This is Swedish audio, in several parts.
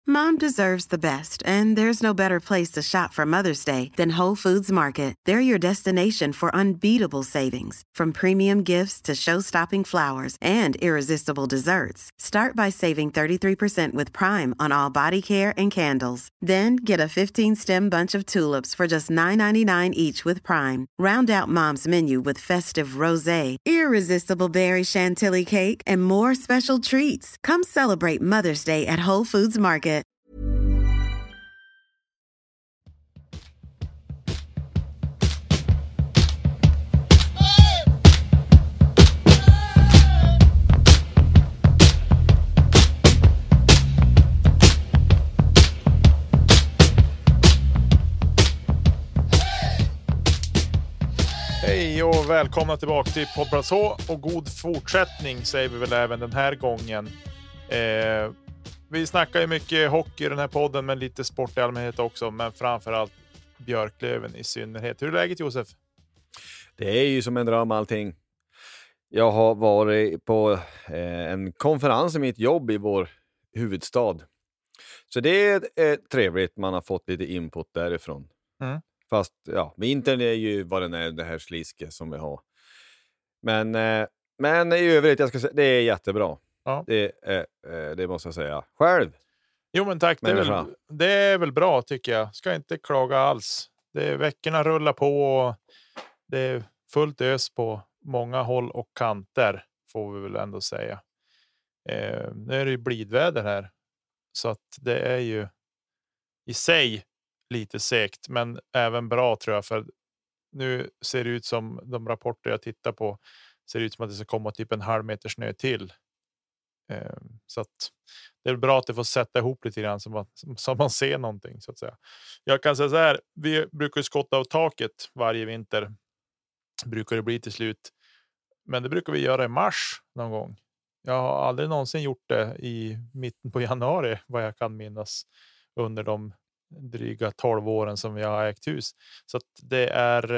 Mom deserves the best, and there's no better place to shop for Mother's Day than Whole Foods Market. They're your destination for unbeatable savings, from premium gifts to show-stopping flowers and irresistible desserts. Start by saving 33% with Prime on all body care and candles. Then get a 15-stem bunch of tulips for just $9.99 each with Prime. Round out Mom's menu with festive rosé, irresistible berry chantilly cake, and more special treats. Come celebrate Mother's Day at Whole Foods Market. Hej och välkomna tillbaka till Poddplats H, och god fortsättning säger vi väl även den här gången. Vi snackar ju mycket hockey i den här podden, men lite sport i allmänhet också, men framförallt Björklöven i synnerhet. Hur är läget, Josef? Det är ju som en dröm allting. Jag har varit på en konferens i mitt jobb i vår huvudstad. Så det är trevligt, man har fått lite input därifrån. Mm. Fast ja, vintern är ju vad den är, det här sliske som vi har. Men i övrigt, jag ska säga, det är jättebra. Ja. Det måste jag säga. Själv? Jo men tack, det är väl bra tycker jag. Ska inte klaga alls. Veckorna rullar på och det är fullt ös på många håll och kanter, får vi väl ändå säga. Nu är det ju blidväder här, så att det är ju i sig lite segt, men även bra tror jag, för nu ser det ut som de rapporter jag tittar på ser ut som att det ska komma typ en halv meter snö till. Så att det är bra att det får sätta ihop lite grann så man ser någonting så att säga. Jag kan säga så här, vi brukar ju skotta av taket varje vinter. Brukar det bli till slut. Men det brukar vi göra i mars någon gång. Jag har aldrig någonsin gjort det i mitten på januari, vad jag kan minnas, under de dryga 12 åren som jag har ägt hus. Så att det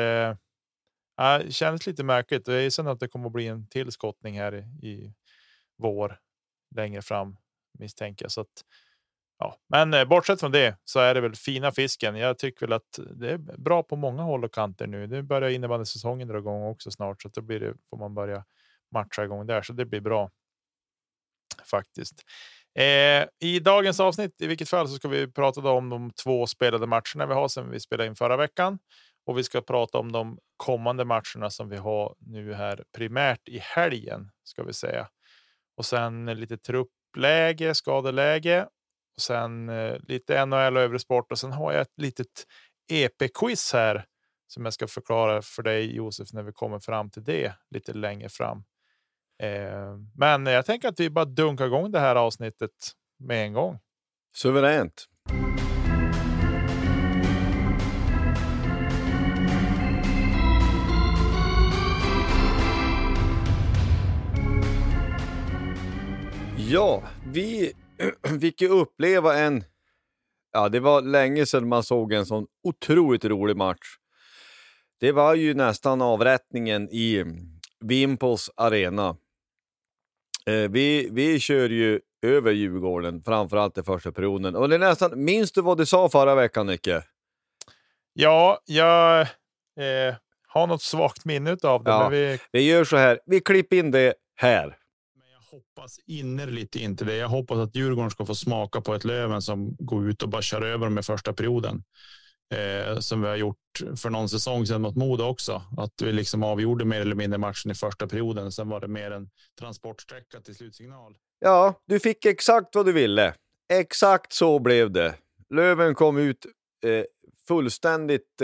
känns lite märkligt. Det är sen att det kommer att bli en tillskottning här i vår längre fram, misstänker jag. Så att, ja. Men bortsett från det så är det väl fina fisken. Jag tycker väl att det är bra på många håll och kanter nu. Det börjar innebandy säsongen dra igång också snart, så att då får man börja matcha igång där, så det blir bra faktiskt. I dagens avsnitt i vilket fall så ska vi prata om de 2 spelade matcherna vi har sedan vi spelade in förra veckan, och vi ska prata om de kommande matcherna som vi har nu här primärt i helgen ska vi säga, och sen lite truppläge, skadeläge, och sen lite NHL och övrig sport, och sen har jag ett litet EP-quiz här som jag ska förklara för dig, Josef, när vi kommer fram till det lite längre fram. Men jag tänker att vi bara dunkar igång det här avsnittet med en gång. Suveränt. Ja, vi fick ju uppleva det var länge sedan man såg en sån otroligt rolig match. Det var ju nästan avrättningen i Wimpels arena. Vi kör ju över Djurgården, framförallt i första perioden. Och det är nästan, minns du vad du sa förra veckan, Nicke? Ja, jag har något svagt minne av det. Ja, men vi gör så här, vi klipper in det här. Men jag hoppas innerligt inte det. Jag hoppas att Djurgården ska få smaka på ett Löven som går ut och bara kör över dem i första perioden. Som vi har gjort för någon säsong sedan mot Modo också. Att vi liksom avgjorde mer eller mindre matchen i första perioden. Sen var det mer en transportsträcka till slutsignal. Ja, du fick exakt vad du ville. Exakt så blev det. Löven kom ut fullständigt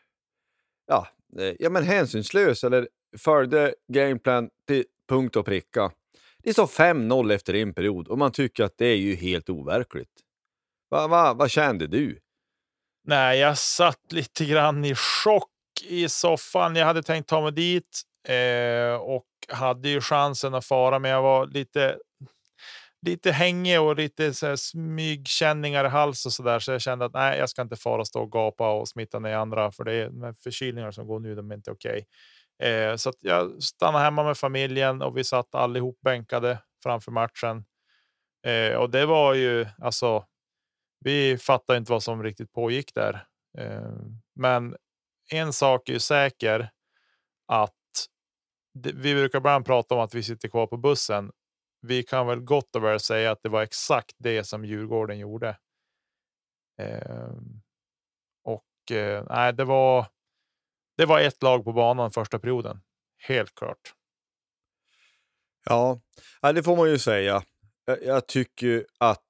men hänsynslös, eller följde gameplan till punkt och pricka. Det står 5-0 efter en period och man tycker att det är ju helt overkligt. Vad kände du? Nej, jag satt lite grann i chock i soffan. Jag hade tänkt ta mig dit och hade ju chansen att fara, men jag var lite hängig och lite så här smygkänningar i hals och sådär, så jag kände att nej, jag ska inte fara och stå och gapa och smitta ner andra, för det är med förkylningar som går nu, de är inte okej. Så att jag stannade hemma med familjen och vi satt allihop bänkade framför matchen. Och det var ju alltså Vi fattar inte vad som riktigt pågick där. Men en sak är ju säker, att vi brukar bara prata om att vi sitter kvar på bussen. Vi kan väl gott och väl säga att det var exakt det som Djurgården gjorde. Nej, det var ett lag på banan första perioden. Helt klart. Ja, det får man ju säga. Jag tycker att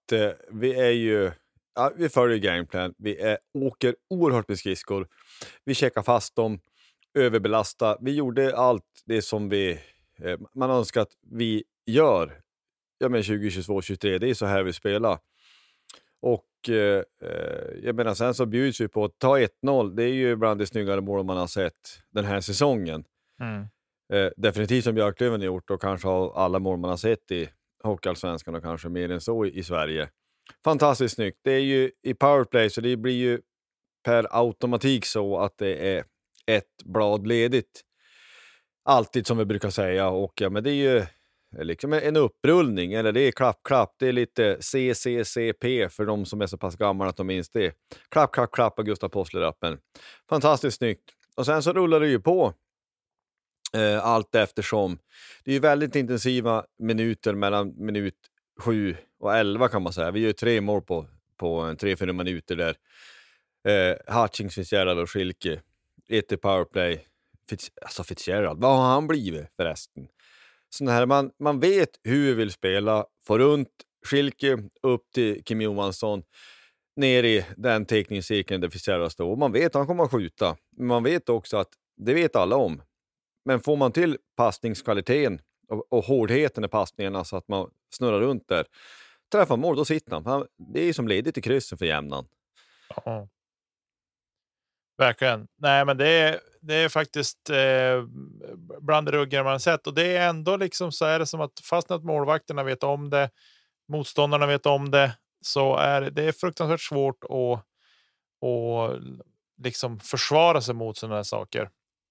vi följer gameplan. Vi åker oerhört med skridskor. Vi checkar fast dem, överbelastar. Vi gjorde allt det som man önskar att vi gör. Ja, men 2022-23, det är så här vi spelar. Och jag menar, sen så bjuds vi på att ta 1-0. Det är ju bland de snyggare mål man har sett den här säsongen. Definitivt som Björklöven har gjort, och kanske har alla mål man har sett i Hockeyallsvenskan och kanske mer än så i Sverige. Fantastiskt snyggt. Det är ju i powerplay, så det blir ju per automatik så att det är ett blad ledigt. Alltid, som vi brukar säga. Och ja, men det är ju liksom en upprullning, eller det är klapp. Det är lite CCCP för de som är så pass gamla att de minns det. Klapp av Gustav Possler-appen. Fantastiskt snyggt. Och sen så rullar det ju på allt eftersom. Det är ju väldigt intensiva minuter mellan minut 7 och 11 kan man säga. Vi gör 3 mål på 3-4 minuter där. Hutchings, Fitzgerald och Schilke. 1 i powerplay. Fitzgerald, vad har han blivit förresten? Så här, man vet hur vi vill spela. Få runt Schilke upp till Kim Johansson. Ner i den teckningscirkeln där Fitzgerald står. Och man vet att han kommer att skjuta. Men man vet också att det vet alla om. Men får man till passningskvaliteten och hårdheten i passningarna så att man snurrar runt där. Träffar mål, då sitter han. Det är som ledigt i kryssen för jämnan. Ja. Verkligen. Nej, men det är faktiskt bland det ruggar man sett. Och det är ändå liksom, så är det som att fast att målvakterna vet om det, motståndarna vet om det, så är det är fruktansvärt svårt att liksom försvara sig mot sådana här saker.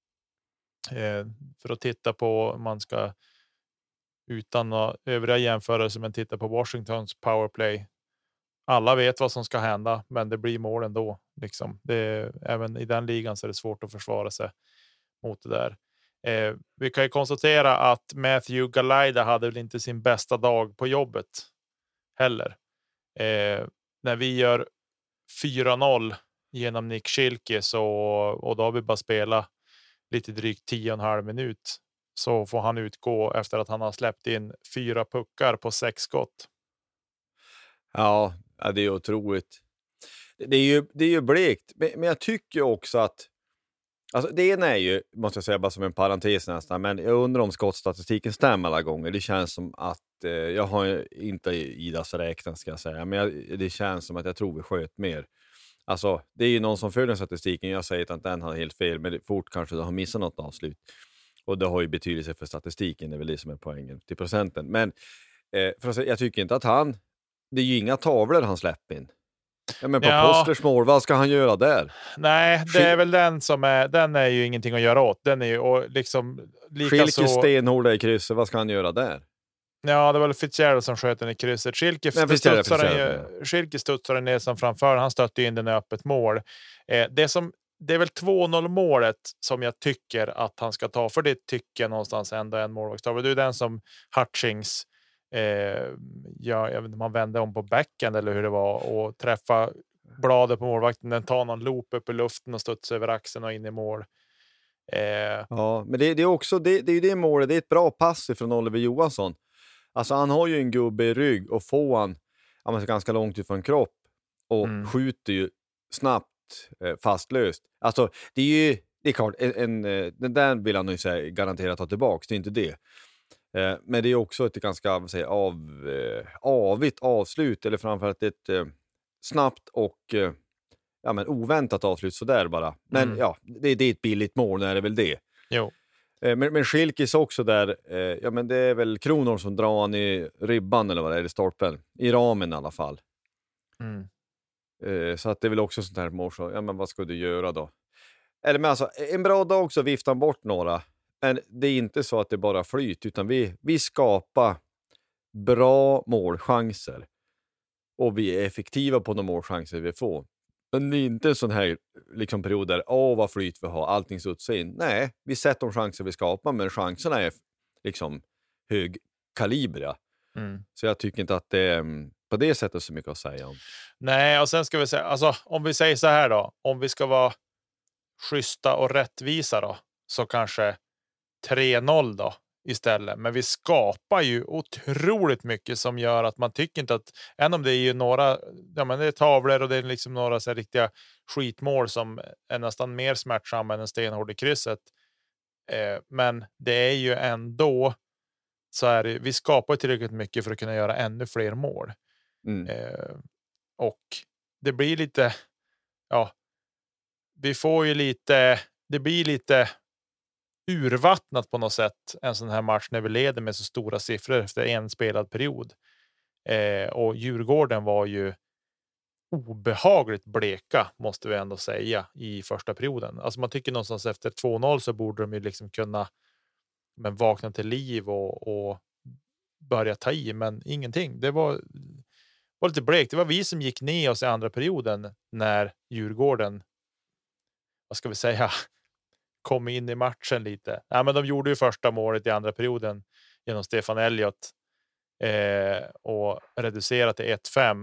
För att titta på, man ska utan övriga jämförelser, men titta på Washingtons powerplay. Alla vet vad som ska hända, men det blir mål ändå. Liksom. Även i den ligan så är det svårt att försvara sig mot det där. Vi kan ju konstatera att Matthew Galajda hade väl inte sin bästa dag på jobbet heller. När vi gör 4-0 genom Nick Schilke, och då har vi bara spelat lite drygt 10,5 minut, så får han utgå efter att han har släppt in 4 puckar på 6 skott. Ja, det är otroligt. Det är ju blekt. Men jag tycker också att, alltså det ena är ju, måste jag säga bara som en parentes nästan, men jag undrar om skottstatistiken stämmer alla gånger. Det känns som att, jag har inte Idas räknat ska jag säga, men det känns som att jag tror vi sköt mer. Alltså, det är ju någon som följer statistiken. Jag säger att den har helt fel, men fort kanske de har missat något avslut. Och det har ju betydelse för statistiken, det är väl det som är poängen till procenten. Men jag tycker inte att det är ju inga tavlor han släpper in. Ja, men på Postlers mål, vad ska han göra där? Nej, det är väl den är ju ingenting att göra åt. Den är ju och liksom Schilke stenhårda i krysset, vad ska han göra där? Ja, det var väl Fitzgerald som sköt den i krysset. Schilke studsade ner som framför. Han stötte in den i öppet mål. Det är väl 2-0 målet som jag tycker att han ska ta. För det tycker jag någonstans ändå en målvaktstavla. Det är den som Hutchings jag vet inte om han vände om på backen eller hur det var, och träffa bladet på målvakten. Den tar någon loop upp i luften och studsar över axeln och in i mål. Ja, men det är också det är ju det målet. Det är ett bra pass från Oliver Johansson. Alltså han har ju en gubbe i rygg och får han ganska långt ifrån kropp och skjuter ju snabbt fastlöst. Alltså det är klart den där vill han ju säga garanterat ta tillbaka, det är inte det. Men det är också ett ganska avigt avslut, eller framförallt ett snabbt och oväntat avslut sådär bara. Men det är ett billigt mål, när det är väl det. Jo. Men Schilkis också där, men det är väl Kronor som drar han i ribban eller vad det är, i stolpen. I ramen i alla fall. Så att det är väl också sånt här mål, så, men vad ska du göra då? Eller men alltså, en bra dag så viftar han bort några. Men det är inte så att det bara flyt, utan vi skapar bra målchanser. Och vi är effektiva på de målchanser vi får. Men det är inte en sån här liksom period där vad flyt vi har, allting studsar in. Nej, vi sätter de chanser vi skapar, men chanserna är liksom högkalibriga. Så jag tycker inte att det är på det sättet så mycket att säga om. Nej, och sen ska vi säga, alltså om vi säger så här då, om vi ska vara schyssta och rättvisa då, så kanske 3-0 då istället. Men vi skapar ju otroligt mycket som gör att man tycker inte att, än om det är ju några, ja men det är tavlor och det är liksom några så här riktiga skitmål som är nästan mer smärtsamma än en stenhård i krysset. Men det är ju ändå så här, vi skapar tillräckligt mycket för att kunna göra ännu fler mål. Och det blir lite, ja, vi får ju lite, det blir lite urvattnat på något sätt en sån här match när vi leder med så stora siffror efter en spelad period. Och Djurgården var ju obehagligt bleka, måste vi ändå säga, i första perioden. Alltså man tycker någonstans efter 2-0 så borde de ju liksom kunna vakna till liv och börja ta i, men ingenting. Det var lite blekt. Det var vi som gick ner oss i andra perioden när Djurgården, vad ska vi säga, kom in i matchen lite. Ja, men de gjorde ju första målet i andra perioden genom Stefan Elliott och reducerat till 1-5.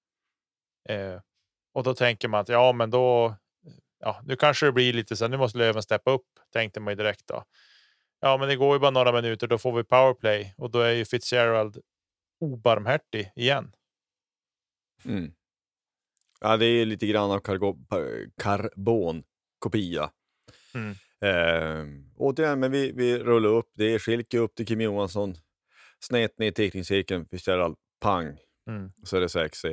Och då tänker man att ja, men då, ja, nu kanske det blir lite så. Nu måste Löven steppa upp, tänkte man ju direkt då. Ja, men det går ju bara några minuter, då får vi powerplay och då är ju Fitzgerald obarmhärtig igen. Ja, det är lite grann av karbonkopia. Återigen, men vi rullar upp. Det är Schilke upp till Kim Johansson. Snett ner teckningscirkeln. Fitzgerald, pang. Så är det 6-1.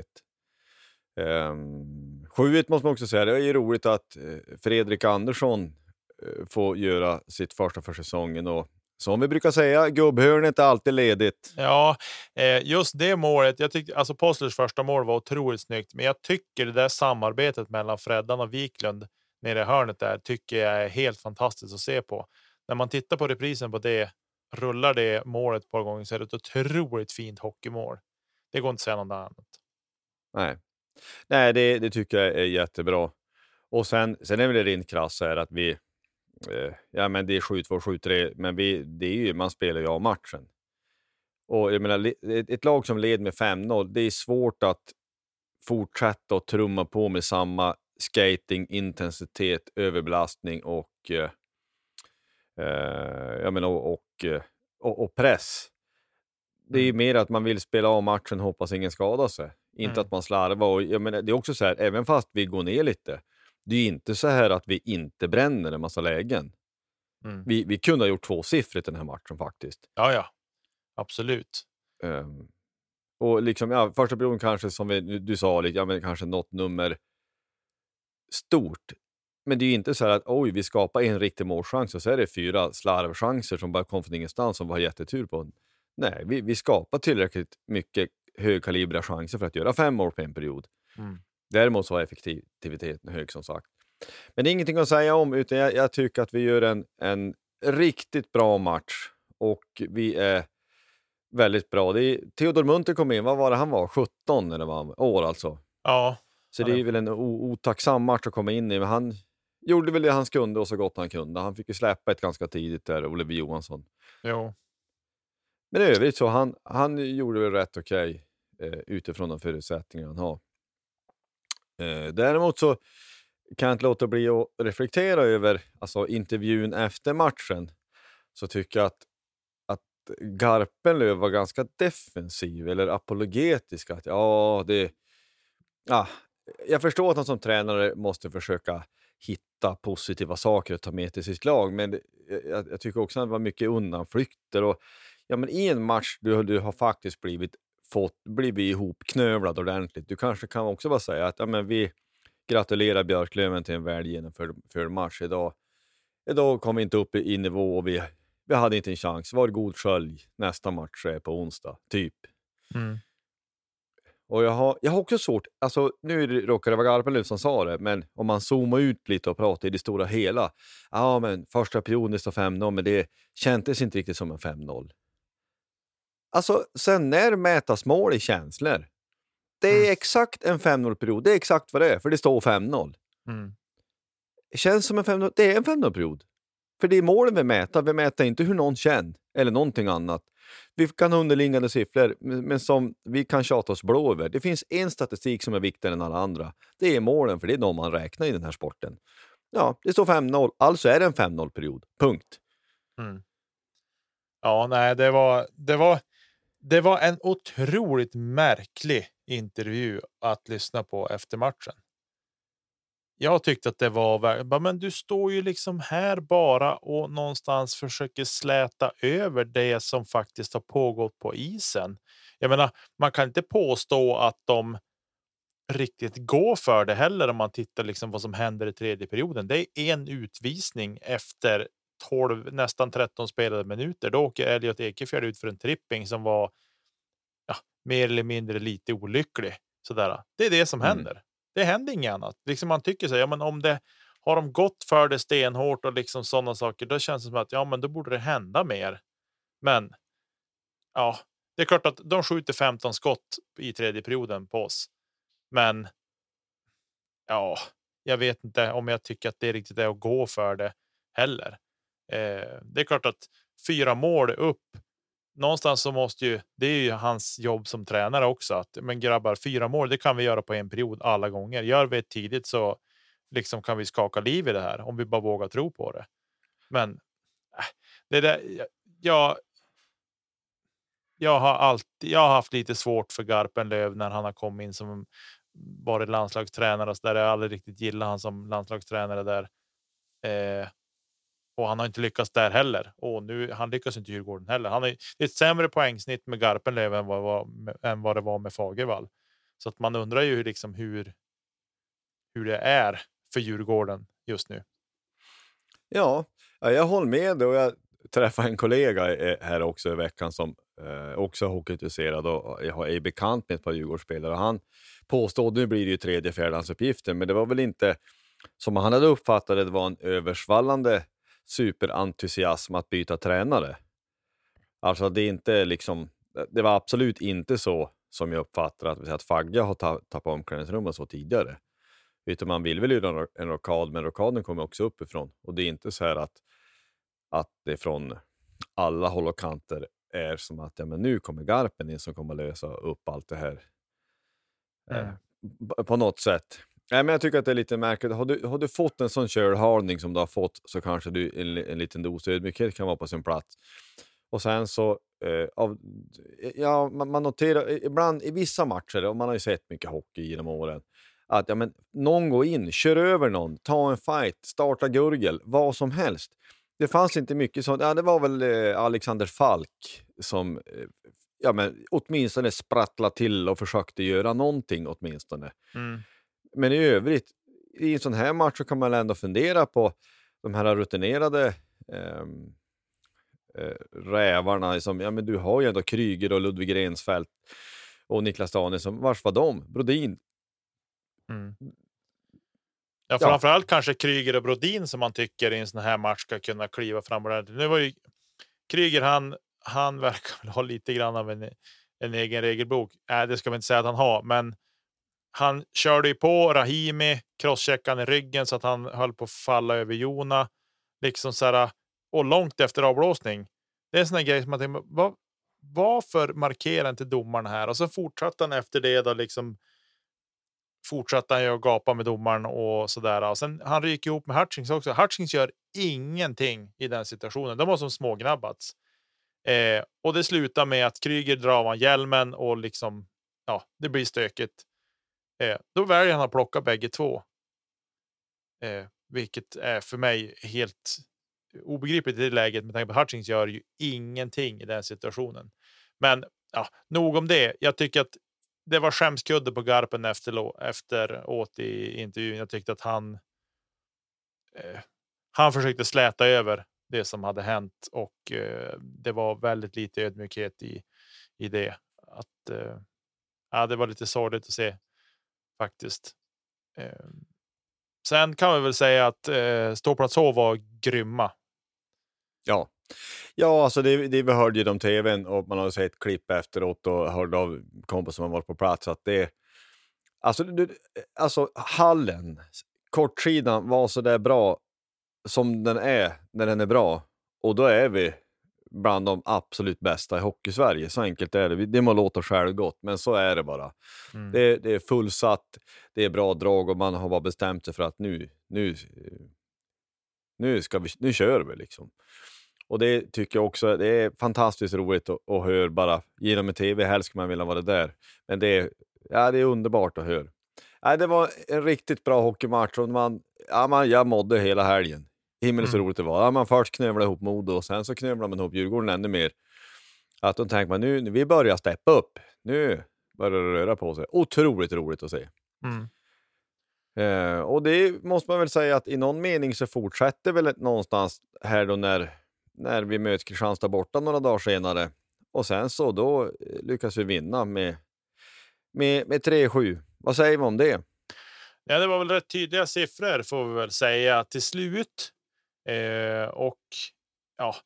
7-1 måste man också säga. Det är ju roligt att Fredrik Andersson får göra sitt första för säsongen. Och som vi brukar säga, gubbhörnet är alltid ledigt. Ja, just det målet. Jag tyckte, alltså Postlers första mål var otroligt snyggt. Men jag tycker det där samarbetet mellan Freddan och Wiklund nere i hörnet där tycker jag är helt fantastiskt att se på. När man tittar på reprisen på det, rullar det målet ett par gånger, så är det ett otroligt fint hockeymål. Det går inte att säga något annat. Nej, det tycker jag är jättebra. Och sen är det väl rent krass här att vi ja, men det är 7-2, 7-3, men det är ju, man spelar ju av matchen. Och jag menar, ett lag som leder med 5-0, det är svårt att fortsätta att trumma på med samma skating, intensitet, överbelastning och jag menar, och press. Det är ju mer att man vill spela av matchen, hoppas ingen skadar sig. Inte att man slarvar. Och jag menar, det är också så här, även fast vi går ner lite, det är inte så här att vi inte bränner en massa lägen. Vi kunde ha gjort 2-siffrigt den här matchen faktiskt. Ja, absolut. Och liksom, ja, första perioden kanske som du sa, ja, men kanske något nummer stort. Men det är ju inte så här att vi skapar en riktig målchans och så är det 4 slarvchanser som bara kom från ingenstans som vi har jättetur på. Nej, vi skapar tillräckligt mycket högkalibriga chanser för att göra 5 mål på en period. Däremot så är effektiviteten hög som sagt. Men det är ingenting att säga om, utan jag tycker att vi gör en riktigt bra match. Och vi är väldigt bra. Theodor Munter kom in, vad var det han var? 17 eller vad år alltså. Ja. Så det är väl en otacksam match att komma in i. Men han gjorde väl det han kunde och så gott han kunde. Han fick ju släppa ett ganska tidigt där, Oliver Johansson. Jo. Men i övrigt så han gjorde väl rätt okej utifrån de förutsättningar han har. Däremot så kan jag inte låta bli att reflektera över alltså intervjun efter matchen. Så tycker jag att Garpenlöv var ganska defensiv eller apologetisk. Att jag förstår att han som tränare måste försöka hitta positiva saker att ta med till sitt lag. Men jag tycker också att det var mycket undanflykter. Och, ja, men i en match du har faktiskt blivit ihopknövlad ordentligt. Du kanske kan också bara säga att vi gratulerar Björklöven till en väl genomförd match idag. Idag kom vi inte upp i nivå och vi hade inte en chans. Var god skölj. Nästa match är på onsdag, typ. Och jag har också svårt, alltså nu råkar det vara Garpenlöv som sa det, men om man zoomar ut lite och pratar i det stora hela. Ja, men första perioden står 5-0, men det kändes inte riktigt som en 5-0. Alltså, sen när mätas mål i känslor? det är exakt en 5-0-period. Det är exakt vad det är, för det står 5-0. Det känns som en 5-0. Det är en 5-0-period. För det är målen vi mäter. Vi mäter inte hur någon känner eller någonting annat. Vi kan ha underliggande siffror, men som vi kan tjata oss blå över. Det finns en statistik som är viktigare än alla andra. Det är målen, för det är de man räknar i den här sporten. Ja, det står 5-0. Alltså är det en 5-0-period. Punkt. Ja, nej, det var en otroligt märklig intervju att lyssna på efter matchen. Jag tyckte att det var, men du står ju liksom här bara och någonstans försöker släta över det som faktiskt har pågått på isen. Jag menar, man kan inte påstå att de riktigt går för det heller om man tittar liksom vad som händer i tredje perioden. Det är en utvisning efter 12, nästan 13 spelade minuter. Då åker Elliot Ekefjärd ut för en tripping som var mer eller mindre lite olycklig. Sådär. Det är det som händer. Det händer inget annat. Liksom man tycker så, ja, men om det har de gått för det stenhårt och liksom sådana saker, då känns det som att ja, men då borde det hända mer. Men ja, det är klart att de skjuter 15 skott i tredje perioden på oss. Men ja, jag vet inte om jag tycker att det riktigt är att gå för det heller. Det är klart att 4 mål upp någonstans så måste ju, det är ju hans jobb som tränare också, att men grabbar, 4 mål, det kan vi göra på en period alla gånger. Gör vi det tidigt så liksom kan vi skaka liv i det här om vi bara vågar tro på det. Men det där, jag har haft lite svårt för Garpenlöv när han har kommit in som varit landslagstränare, så där jag aldrig riktigt gillar han som landslagstränare där. Och han har inte lyckats där heller. Och nu han lyckas inte i Djurgården heller. Han är ett sämre poängsnitt med Garpenlöv än vad det var med Fagervall. Så att man undrar ju liksom hur det är för Djurgården just nu. Ja, jag håller med, och jag träffade en kollega här också i veckan som också är hockeyintresserad och är bekant med ett par Djurgårdsspelare. Och han påstod, nu blir det ju 3:e, 4:e-uppgiften, men det var väl inte som han hade uppfattat det var en översvallande superentusiasm att byta tränare. Alltså det är inte liksom, det var absolut inte så som jag uppfattar att Fagge har tappat omklädningsrummet så tidigare. Utan man vill väl göra en rockad, men rockaden kommer också uppifrån. Och det är inte så här att det från alla håll och kanter är som att ja, men nu kommer Garpen in som kommer lösa upp allt det här. På något sätt. Nej, men jag tycker att det är lite märkligt. Har du fått en sån kölhalning som du har fått, så kanske du en liten dos ödmjukhet kan vara på sin plats. Och sen så man noterar ibland i vissa matcher, och man har ju sett mycket hockey genom åren, att ja, men någon går in, kör över någon, ta en fight, starta gurgel, vad som helst. Det fanns inte mycket sånt. Ja, det var väl Alexander Falk som ja, men åtminstone sprattla till och försökte göra någonting åtminstone. Men i övrigt, i en sån här match så kan man ändå fundera på de här rutinerade rävarna. Som, ja, men du har ju ändå Kryger och Ludvig Rensfeldt och Niklas Danielsson. Vars var de? Brodin? Ja, framförallt kanske Kryger och Brodin som man tycker i en sån här match ska kunna kliva fram. Nu var ju Kryger, han verkar väl ha lite grann av en egen regelbok. Det ska vi inte säga att han har, men han körde ju på Rahimi, crosscheckan i ryggen så att han höll på att falla över Jona. Liksom så här, och långt efter avblåsning. Det är en sån här grej som man tänker, varför markerar inte domaren här? Och så fortsatte han efter det då liksom, fortsatte han ju att gapa med domaren och sådär. Och sen han ryker ihop med Hutchings också. Hutchings gör ingenting i den situationen. De var som smågnabbats. Och det slutar med att Kryger drar av hjälmen och liksom, ja, det blir stökigt. Då väljer han att plocka bägge två. Vilket är för mig helt obegripligt i det läget, med tanke på att Hutchings gör ju ingenting i den situationen. Men ja, nog om det. Jag tycker att det var skämskudde på Garpen efteråt i intervjun. Jag tyckte att han försökte släta över det som hade hänt, och det var väldigt lite ödmjukhet i det. Att det var lite sorgligt att se faktiskt. Sen kan vi väl säga att Ståplats H var grymma. Ja, alltså det vi hörde ju om tvn, och man har sett klipp efteråt och hörde av kompisar som har varit på plats, att det Alltså hallen, kortsidan var så där bra som den är när den är bra. Och då är vi bland de absolut bästa i Hockey-Sverige. Så enkelt är det. Det må låta självgott, men så är det bara. Det är fullsatt, det är bra drag och man har bara bestämt sig för att nu kör vi liksom. Och det tycker jag också, det är fantastiskt roligt att höra bara genom en tv. Helst ska man vilja vara där. Men det är underbart att höra. Det var en riktigt bra hockeymatch och jag mådde hela helgen. Himmelskt roligt det var. Man först knövlade ihop Modo och sen så knövlade man ihop Djurgården ännu mer. Att de tänkte man nu vi börjar steppa upp. Nu börjar det röra på sig. Otroligt roligt att se. Och det måste man väl säga att i någon mening så fortsätter väl någonstans här då när vi möter Kristianstad borta några dagar senare. Och sen så då lyckas vi vinna med 3-7. Vad säger vi om det? Ja, det var väl rätt tydliga siffror får vi väl säga till slut. Och ja,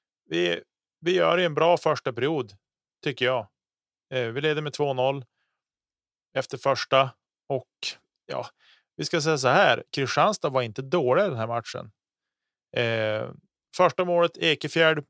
vi gör en bra första period tycker jag. Vi leder med 2-0 efter första och ja, vi ska säga så här. Kristianstad var inte dålig i den här matchen. Första målet Ekefjärd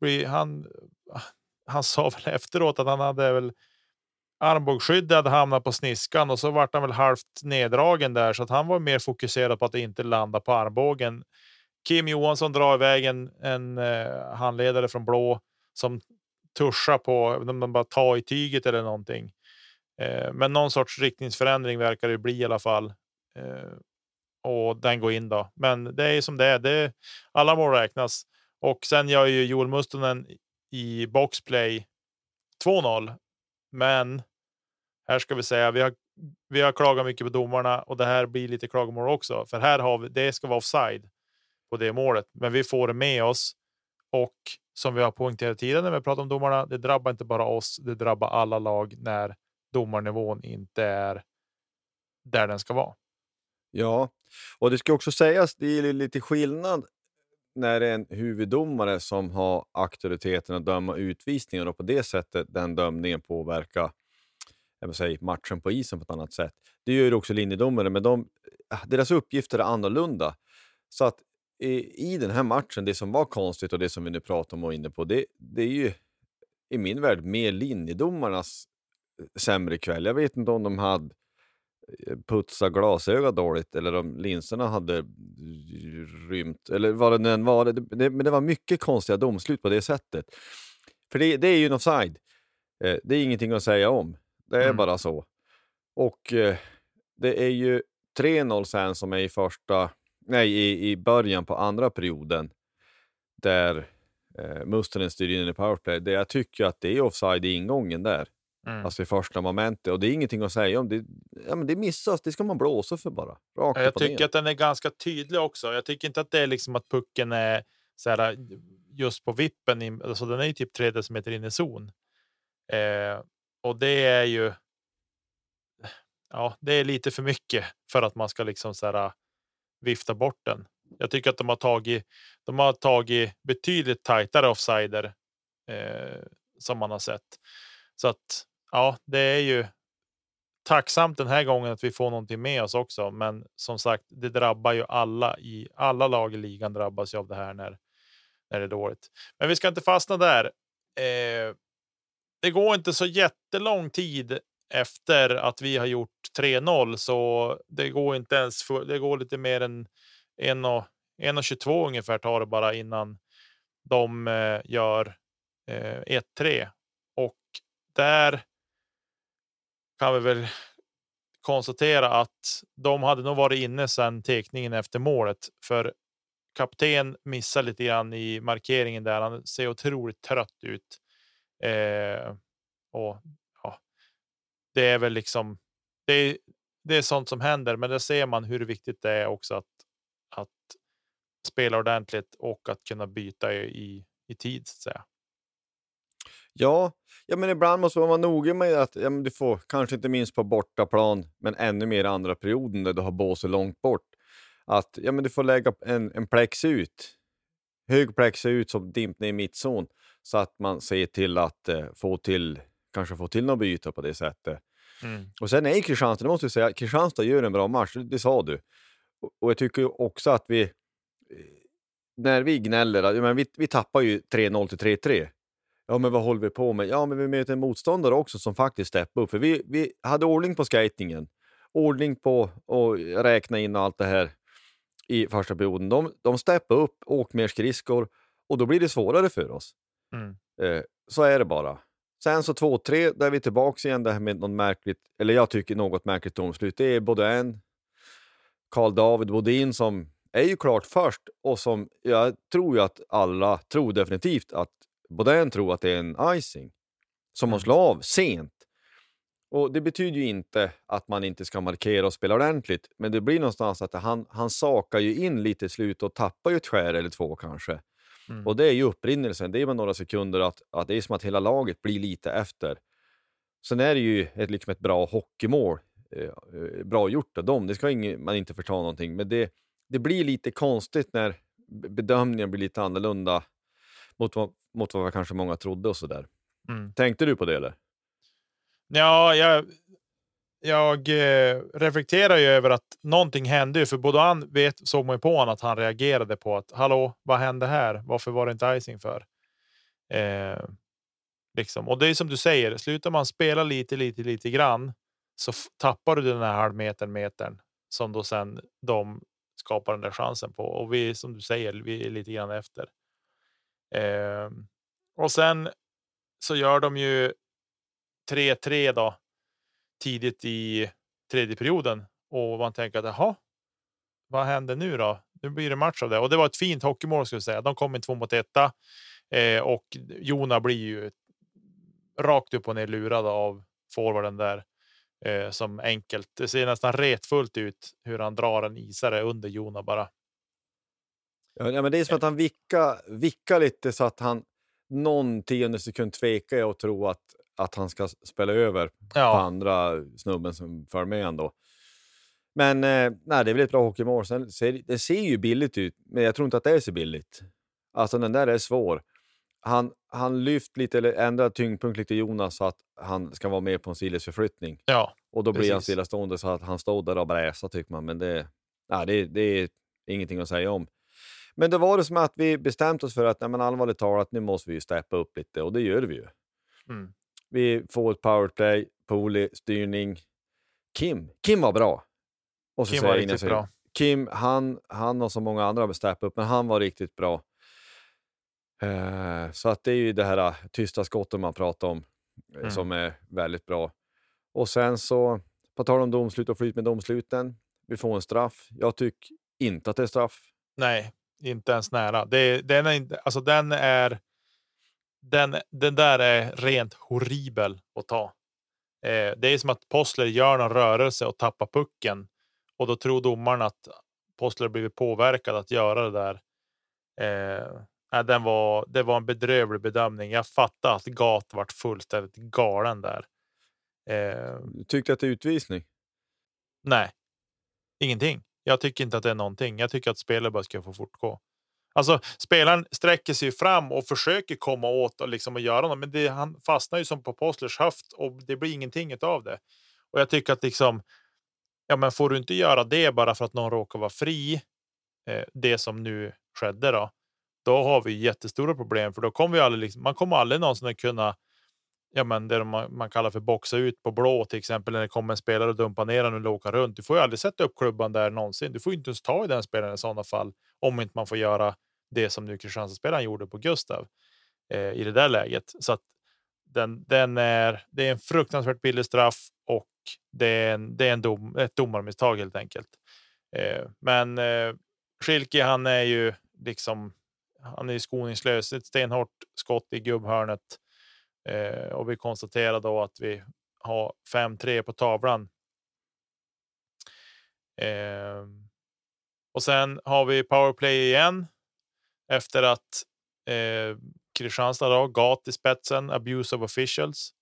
han sa väl efteråt att han hade väl armbågsskyddet hade hamnat på sniskan och så vart han väl halvt neddragen där så att han var mer fokuserad på att inte landa på armbågen. Kim Johansson drar iväg en handledare från blå som tuschar på de bara tar i tyget eller någonting. Men någon sorts riktningsförändring verkar det bli i alla fall. Och den går in då. Men det är som det är. Alla mål räknas. Och sen gör ju Joel Mustonen i boxplay 2-0. Men här ska vi säga vi har klagat mycket på domarna och det här blir lite klagomål också. För här har det ska vara offside på det målet. Men vi får det med oss. Och som vi har poängterat tidigare när vi pratar om domarna, det drabbar inte bara oss, det drabbar alla lag när domarnivån inte är där den ska vara. Ja, och det ska också sägas, det är lite skillnad när det är en huvuddomare som har auktoriteten att döma utvisningar och på det sättet den dömningen påverkar matchen på isen på ett annat sätt. Det gör ju också linjedomare, men deras uppgifter är annorlunda. Så att i den här matchen, det som var konstigt och det som vi nu pratar om och inne på, det är ju i min värld mer linjedomarnas sämre kväll. Jag vet inte om de hade putsat glasöga dåligt eller om linserna hade rymt eller vad det än var. Men det var mycket konstiga domslut på det sättet. För det är ju en offside. Det är ingenting att säga om. Det är bara så. Och det är ju 3-0 sen som är i början på andra perioden där Mustonen styr in i powerplay. Det jag tycker att det är offside i ingången där. Alltså i första momentet. Och det är ingenting att säga om. Men det missas. Det ska man blåsa för bara. Jag tycker att den är ganska tydlig också. Jag tycker inte att det är liksom att pucken är så här, just på vippen. Alltså den är ju typ 3 decimeter in i zon. Och det är ju det är lite för mycket för att man ska liksom så här vifta bort den. Jag tycker att de har tagit betydligt tajtare offsider som man har sett. Så att det är ju tacksamt den här gången att vi får någonting med oss också. Men som sagt, det drabbar ju alla lag i ligan drabbas ju av det här när det är dåligt. Men vi ska inte fastna där. Det går inte så jättelång tid efter att vi har gjort 3-0 så det går inte ens det går lite mer än 1:22 ungefär tar det bara innan de gör 1-3 och där kan vi väl konstatera att de hade nog varit inne sedan tekningen efter målet för kapten missar lite grann i markeringen där. Han ser otroligt trött ut. Och det är väl liksom det är sånt som händer, men där ser man hur viktigt det är också att spela ordentligt och att kunna byta i tid så att säga. Ja, men ibland måste man vara noga med att du får kanske inte minst på bortaplan, men ännu mer andra perioden där du har båset långt bort. Att du får lägga en plex ut. Hög plex ut som dimp ner i mittzon så att man ser till att få till något byta på det sättet. Och sen är Kristianstad, det måste jag säga, Kristianstad gör en bra match, det sa du. Och jag tycker ju också att vi, när vi gnäller, men vi tappar ju 3-0 till 3-3. Ja, men vad håller vi på med? Ja, men vi möter en motståndare också som faktiskt steppar upp. För vi hade ordning på skatingen, ordning på att räkna in allt det här i första perioden. De steppar upp, åker mer skridskor och då blir det svårare för oss. Så är det bara. Sen så 2-3, där är vi tillbaka igen, det här med något märkligt, eller jag tycker något märkligt domslut. Det är både Karl David Bodin som är ju klart först och som jag tror ju att alla tror definitivt att Bodin tror att det är en icing som man slår av sent. Och det betyder ju inte att man inte ska markera och spela ordentligt, men det blir någonstans att han sakar ju in lite i slut och tappar ju ett skär eller två kanske. Och det är ju upprinnelsen, det är med några sekunder att det är som att hela laget blir lite efter. Sen är det ju liksom ett bra hockeymål, bra gjort av dem, det ska man inte förta någonting, men det blir lite konstigt när bedömningen blir lite annorlunda mot vad kanske många trodde och sådär. Tänkte du på det eller? Ja, jag reflekterar ju över att någonting hände, för både han såg man ju på honom att han reagerade på att hallå, vad hände här? Varför var det inte icing för? Liksom. Och det är som du säger, slutar man spela lite grann så tappar du den här halvmetern som då sen de skapar den där chansen på. Och vi, som du säger, vi är lite grann efter. Och sen så gör de ju 3-3 då tidigt i tredje perioden och man tänker att jaha, vad händer nu då? Nu blir det match av det. Och det var ett fint hockeymål ska jag säga. De kom in 2-1 och Jona blir ju rakt upp och ner lurad av forwarden där som enkelt. Det ser nästan retfullt ut hur han drar en isare under Jona bara. Ja, men det är som att han vickar lite så att han någon 10 sekund tvekar och tror att han ska spela över på andra snubben som för med ändå. Men nej, det är väl ett bra hockeymål. Det ser ju billigt ut, men jag tror inte att det är så billigt. Alltså den där är svår. Han lyft lite eller ändrar tyngdpunkt lite Jonas så att han ska vara med på en sidledsförflyttning. Ja, och då blir han stillastående så att han står där och bräsar tycker man. Men det är ingenting att säga om. Men då var det som att vi bestämt oss för att allvarligt talat, nu måste vi ju steppa upp lite och det gör vi ju. Vi får ett powerplay, Poli, styrning. Kim var bra. Och så Kim var riktigt bra. Kim, han och så många andra har steppat upp, men han var riktigt bra. Så att det är ju det här tysta skottet man pratar om som är väldigt bra. Och sen så, på tal om domslut och flyt med domsluten, vi får en straff. Jag tycker inte att det är straff. Nej, inte ens nära. Den där är rent horribel att ta. Det är som att Postler gör en rörelse och tappar pucken. Och då tror domaren att Postler blivit påverkad att göra det där. Det var en bedrövlig bedömning. Jag fattar att Gat vart fullständigt galen där. Du tyckte att det är utvisning? Nej, ingenting. Jag tycker inte att det är någonting. Jag tycker att spelet bara ska få fortgå. Alltså spelaren sträcker sig fram och försöker komma åt och liksom att göra något, men han fastnar ju som på Postlers höft och det blir ingenting av det. Och jag tycker att liksom, ja men får du inte göra det bara för att någon råkar vara fri, det som nu skedde då har vi jättestora problem, för då kommer vi aldrig man kommer aldrig någonsin att kunna, ja men det man kallar för boxa ut på blå till exempel, när det kommer en spelare och dumpar ner den och åker runt. Du får ju aldrig sätta upp klubban där någonsin. Du får ju inte ens ta i den spelaren i sådana fall, om inte man får göra det som nu Kristianstad-spelaren gjorde på Gustav i det där läget. Så att det är en fruktansvärt billig straff och det är ett domarmisstag helt enkelt. Men Schilke, han är ju liksom, han är ju skoningslös. Ett stenhårt skott i gubbhörnet. Och vi konstaterar då att vi har 5-3 på tavlan. Och sen har vi powerplay igen. Efter att Kristianstad då Gat i spetsen, abuse of officials.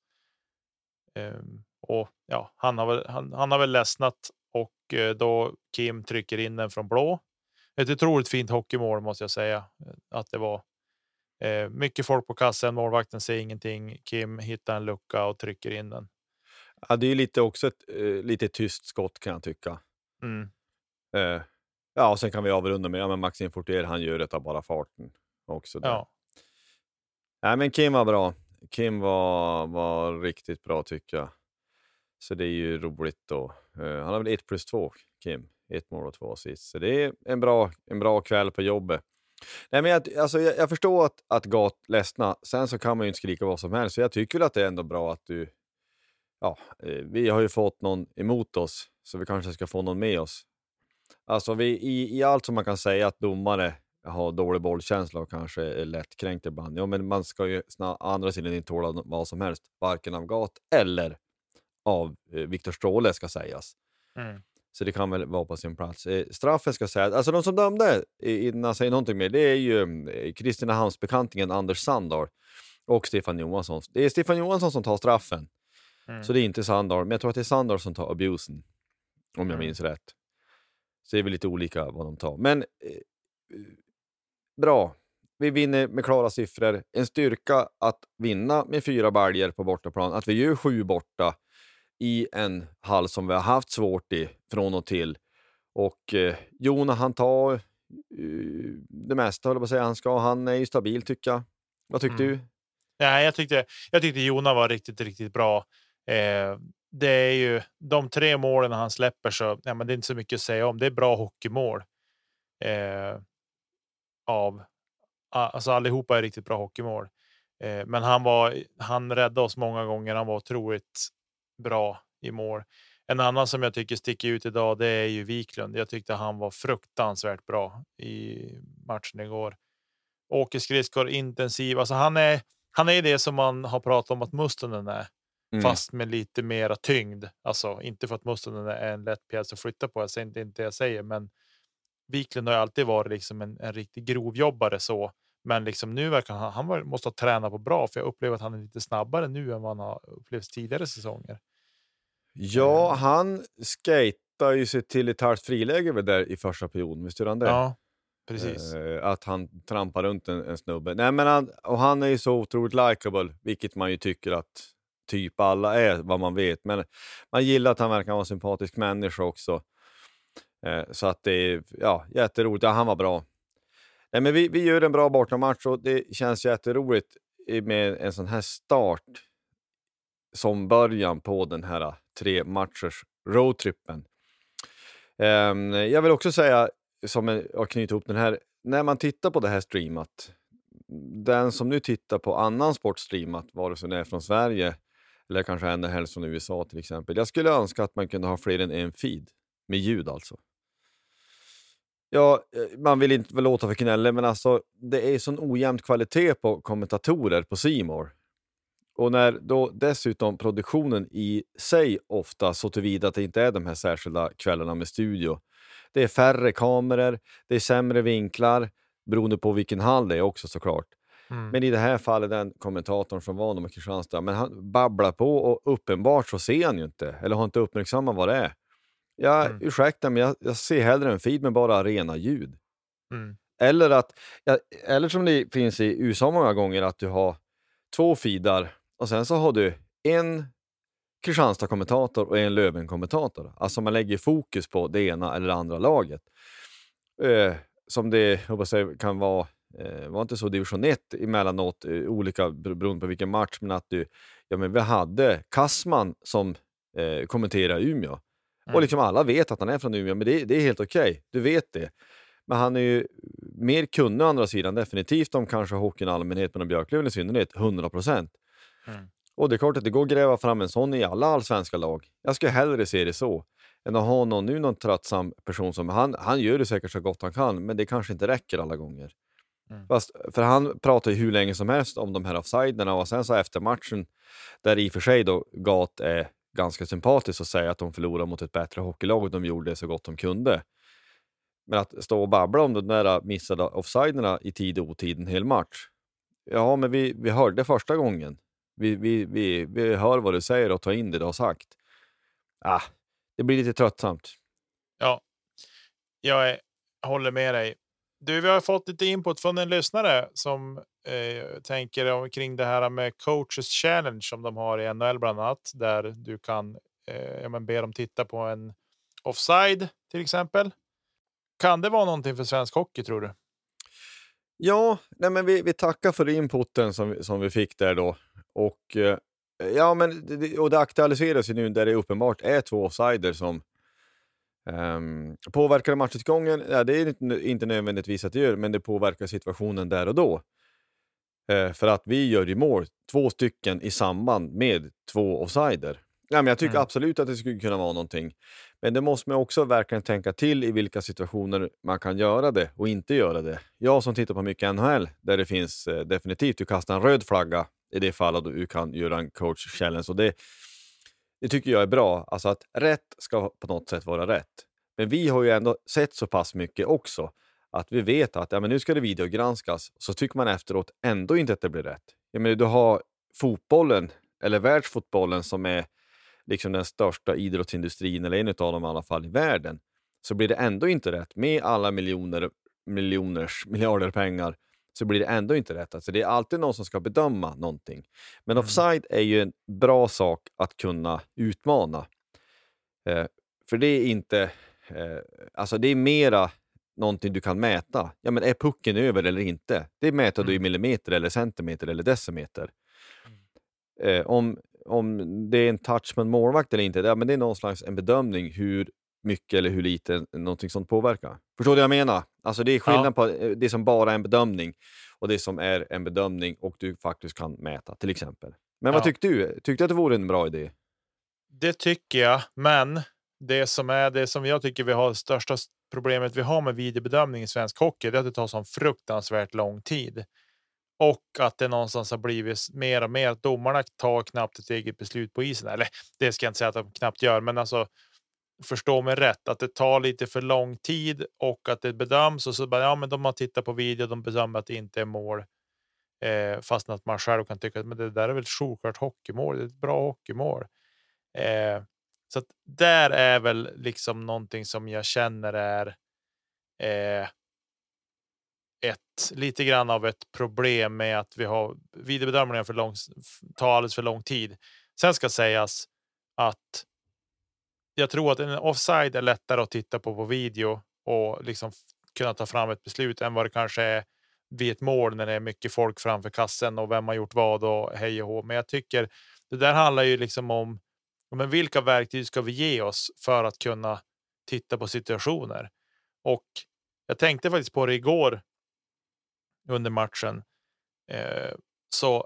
Och ja, han har väl ledsnat och då Kim trycker in den från blå. Ett otroligt fint hockeymål måste jag säga att det var. Mycket folk på kassen, målvakten ser ingenting. Kim hittar en lucka och trycker in den. Ja, det är ju lite också ett lite tyst skott kan jag tycka. Mm. Ja, och sen kan vi avrunda med men Maxime Fortier, han gör det av bara farten också. Där. Ja. Nej, men Kim var bra. Kim var riktigt bra tycker jag. Så det är ju roligt då. Han har väl 1+2, Kim. 1 mål och 2 assist. Så det är en bra kväll på jobbet. Nej, men jag förstår att Gat ledsna. Sen så kan man ju inte skrika vad som helst. Så jag tycker väl att det är ändå bra att du... Ja, vi har ju fått någon emot oss. Så vi kanske ska få någon med oss. Alltså i allt som man kan säga att domare har dålig bollkänsla och kanske är lättkränkt ibland. Ja, men man ska ju andra sidan inte tåla vad som helst. Varken av Gat eller av Viktor Stråle ska sägas. Mm. Så det kan väl vara på sin plats. Straffen ska säga, alltså de som dömde innan jag säger någonting mer, det är ju Kristinehamnsbekantingen Anders Sandahl och Stefan Johansson. Det är Stefan Johansson som tar straffen. Så det är inte Sandahl, men jag tror att det är Sandahl som tar abusen. Om jag minns rätt. Så det är väl lite olika vad de tar. Men bra. Vi vinner med klara siffror. En styrka att vinna med 4 baljor på bortaplan. Att vi gör 7 borta i en hall som vi har haft svårt i från och till. Och Jona han tar det mesta, håller på att säga. Han är ju stabil tycker jag. Vad tyckte du? Nej, jag tyckte Jona var riktigt, riktigt bra. Det är ju de 3 målen han släpper så men det är inte så mycket att säga om. Det är bra hockeymål. Alltså allihopa är riktigt bra hockeymål. Men han räddade oss många gånger. Han var otroligt bra i mål. En annan som jag tycker sticker ut idag, det är ju Wiklund. Jag tyckte han var fruktansvärt bra i matchen igår. Åker skridskor intensiv. Alltså han är det som man har pratat om att Mustonen är. Fast med lite mera tyngd. Alltså inte för att Mustonen är en lätt pjäs att flytta på. Jag säger inte jag säger, men Wiklund har alltid varit liksom en riktig grovjobbare så. Men liksom nu verkar han måste ha tränat på bra. För jag upplever att han är lite snabbare nu än vad han har upplevt tidigare säsonger. Ja, han skater ju sig till ett halvt friläge där i första perioden. Visst gjorde han det? Ja, precis. Att han trampar runt en snubbe. Nej, men han är ju så otroligt likable. Vilket man ju tycker att typ alla är, vad man vet. Men man gillar att han verkar vara en sympatisk människa också. Så att det är jätteroligt. Ja, han var bra. Nej, men vi gör en bra bortamatch och det känns jätteroligt med en sån här start som början på den här 3 matchers roadtrippen. Jag vill också säga, som jag knyter ihop den här, när man tittar på det här streamat, den som nu tittar på annan sport streamat, vare sig det är från Sverige eller kanske ända helst från USA till exempel. Jag skulle önska att man kunde ha fler än en feed med ljud alltså. Ja, man vill inte väl låta för knälle, men alltså det är sån ojämn kvalitet på kommentatorer på C More. Och när då dessutom produktionen i sig ofta så tillvida att det inte är de här särskilda kvällarna med studio. Det är färre kameror, det är sämre vinklar, beroende på vilken hall det är också såklart. Men i det här fallet den kommentatorn som var med Kristianstad, men han babblar på och uppenbart så ser han ju inte, eller har inte uppmärksammat vad det är. Ursäkta, men jag ser hellre en feed med bara rena ljud. Eller som det finns i USA många gånger, att du har 2 feedar och sen så har du en Kristianstad-kommentator och en Löven-kommentator. Alltså man lägger fokus på det ena eller det andra laget. Som det kan vara, var inte så division 1 emellanåt, olika beroende på vilken match, men att vi hade Kassman som kommenterar Umeå. Och liksom alla vet att han är från Umeå, men det är helt okej. Du vet det. Men han är ju mer kunnig å andra sidan, definitivt om kanske hockeyn i allmänhet, men om Björklöven i synnerhet, 100%. Och det är klart att det går att gräva fram en sån i alla allsvenska lag. Jag skulle hellre se det så än att ha någon tröttsam person som han gör det säkert så gott han kan, men det kanske inte räcker alla gånger. Fast, för han pratar ju hur länge som helst om de här offsiderna, och sen så efter matchen, där i och för sig då Gat är ganska sympatiskt att säga att de förlorar mot ett bättre hockeylag och de gjorde det så gott de kunde. Men att stå och babbla om de där missade offsiderna i tid och otid en hel match. Ja, men vi hörde första gången. Vi hör vad du säger och tar in det du har sagt. Det blir lite tröttsamt. Ja, jag håller med dig. Du, vi har fått lite input från en lyssnare som tänker kring det här med coaches challenge som de har i NHL bland annat, där du kan be dem titta på en offside till exempel. Kan det vara någonting för svensk hockey, tror du? Ja, nej men vi tackar för inputen som vi fick där då. Och ja, men det aktualiseras ju nu där det uppenbart är 2 offsider som påverkar matchutgången. Ja, det är inte nödvändigtvis att det gör, men det påverkar situationen där och då. För att vi gör ju mål, 2 stycken i samband med 2 offsider. Ja, men jag tycker absolut att det skulle kunna vara någonting. Men det måste man också verkligen tänka till i vilka situationer man kan göra det och inte göra det. Jag som tittar på mycket NHL, där det finns definitivt, du kastar en röd flagga i det fallet du kan göra en coach challenge. Och det tycker jag är bra. Alltså att rätt ska på något sätt vara rätt. Men vi har ju ändå sett så pass mycket också att vi vet att ja, men nu ska det videogranskas, så tycker man efteråt ändå inte att det blir rätt. Jag menar, du har fotbollen, eller världsfotbollen, som är liksom den största idrottsindustrin, eller en av dem i alla fall i världen, så blir det ändå inte rätt. Med alla miljarder pengar, så blir det ändå inte rätt. Alltså det är alltid någon som ska bedöma någonting. Men offside är ju en bra sak att kunna utmana. För det är inte... alltså det är mera någonting du kan mäta. Ja, men är pucken över eller inte? Det mäter du i millimeter eller centimeter eller decimeter. Om det är en touch med en målvakt eller inte, ja, men det är någon slags en bedömning hur mycket eller hur lite någonting sånt påverkar. Förstår du vad jag menar? Alltså det är skillnad på det som bara är en bedömning och det som är en bedömning och du faktiskt kan mäta, till exempel. Men vad tyckte du? Tyckte du att det vore en bra idé? Det tycker jag, men det som jag tycker vi har största problemet vi har med videobedömning i svensk hockey, det är att det tar så fruktansvärt lång tid. Och att det någonstans har blivit mer och mer att domarna tar knappt ett eget beslut på isen. Eller det ska jag inte säga att de knappt gör, men alltså förstå mig rätt, att det tar lite för lång tid och att det bedöms och så bara, ja men de har tittat på video, de bedömer att det inte är mål. Fast att man själv kan tycka att men det där är väl ett solklart hockeymål, det är ett bra hockeymål. Så att där är väl liksom någonting som jag känner är lite grann av ett problem med att vi har videobedömningar tar alldeles för lång tid. Sen ska sägas att jag tror att en offside är lättare att titta på video och liksom kunna ta fram ett beslut än vad det kanske är vid ett mål när det är mycket folk framför kassen och vem har gjort vad och hej och hå. Men jag tycker det där handlar ju liksom om men vilka verktyg ska vi ge oss för att kunna titta på situationer. Och jag tänkte faktiskt på det igår under matchen. Så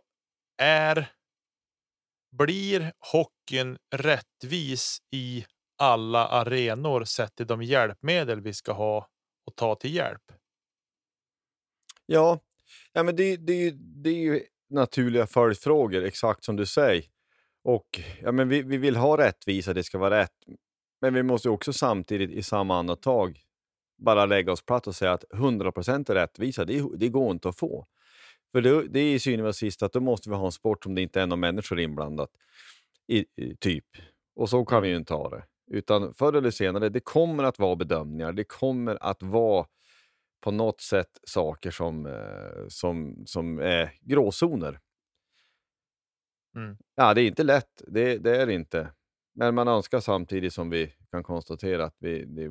blir hockeyn rättvis i alla arenor sett till de hjälpmedel vi ska ha och ta till hjälp? Ja, men det är ju naturliga följdfrågor, exakt som du säger. Och ja, men vi vill ha rättvisa, det ska vara rätt. Men vi måste också samtidigt i samma andetag bara lägga oss platt och säga att 100% rättvisa, det går inte att få. För det är i synen och sist att då måste vi ha en sport som det inte är någon människor inblandat i typ. Och så kan vi ju inte ha det. Utan förr eller senare, det kommer att vara bedömningar. Det kommer att vara på något sätt saker som är gråzoner. Ja, det är inte lätt. Det är det inte. Men man önskar samtidigt som vi kan konstatera att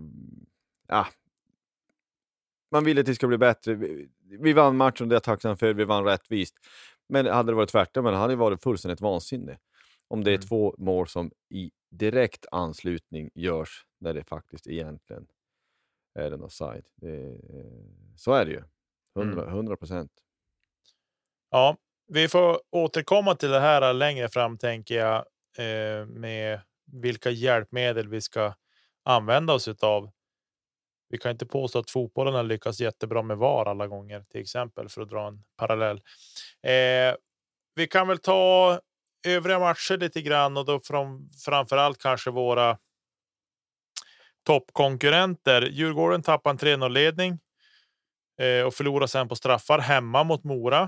man vill att det ska bli bättre. Vi vann matchen och det är tacksam för. Vi vann rättvist. Men hade det varit tvärtom, men hade det varit fullständigt vansinne. Om det är 2 mål som i direkt anslutning görs när det faktiskt egentligen är en offside. Så är det ju. 100%. Ja, vi får återkomma till det här längre fram, tänker jag, med vilka hjälpmedel vi ska använda oss utav. Vi kan inte påstå att fotbollen har lyckats jättebra med VAR alla gånger, till exempel, för att dra en parallell. Vi kan väl ta övriga matcher lite grann och då framförallt kanske våra toppkonkurrenter. Djurgården tappar en 3-0-ledning och förlorar sen på straffar hemma mot Mora.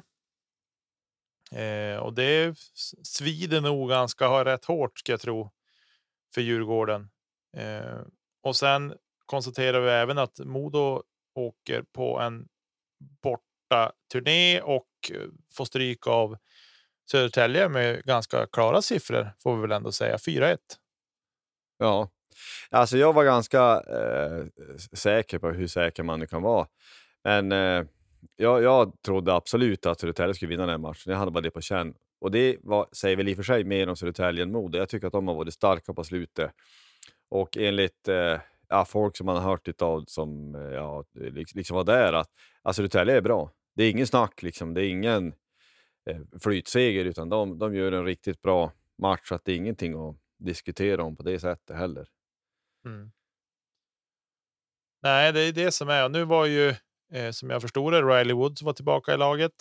Och det svider nog ganska rätt hårt, ska jag tro, för Djurgården. Och sen konstaterar vi även att Modo åker på en borta turné och får stryk av Södertälje med ganska klara siffror, får vi väl ändå säga. 4-1. Ja, alltså jag var ganska säker på hur säker man nu kan vara. Men jag trodde absolut att Södertälje skulle vinna den matchen. Jag hade bara det på känn. Och det säger väl i och för sig mer om Södertälje än Modo. Jag tycker att de har varit starka på slutet. Och enligt folk som man har hört utav som liksom var där, att Södertälje är bra. Det är ingen snack liksom. Det är ingen flytseger, utan de gör en riktigt bra match, så att det är ingenting att diskutera om på det sättet heller. Mm. Nej, det är det som är. Och nu var ju som jag förstod det, Riley Woods var tillbaka i laget.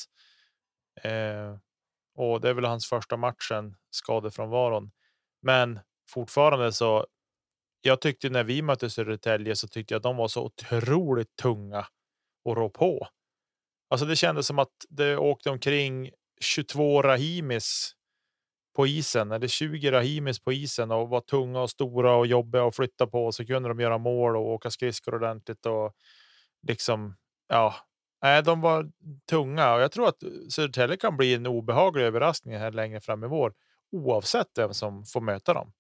Och det är väl hans första matchen skadefrånvaron. Men fortfarande så, jag tyckte när vi mötte Södertälje så tyckte jag att de var så otroligt tunga att rå på. Alltså det kändes som att det åkte omkring 22 Rahimis på isen, eller 20 Rahimis på isen, och var tunga och stora och jobbiga att flytta på, och så kunde de göra mål och åka skridskor ordentligt och liksom, de var tunga, och jag tror att Södertälje kan bli en obehaglig överraskning här längre fram i vår, oavsett vem som får möta dem.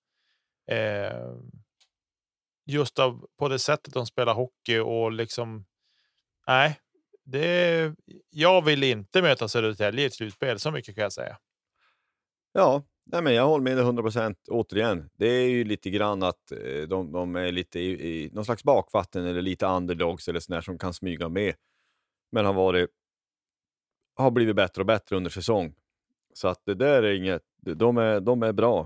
Just på det sättet de spelar hockey och liksom, jag vill inte möta Södertälje i ett slutspel, så mycket kan jag säga. Ja, men jag håller med 100% återigen. Det är ju lite grann att de är lite i någon slags bakvatten, eller lite underdogs eller sådär, som kan smyga med. Men har blivit bättre och bättre under säsong. Så att det där är inget, de är bra.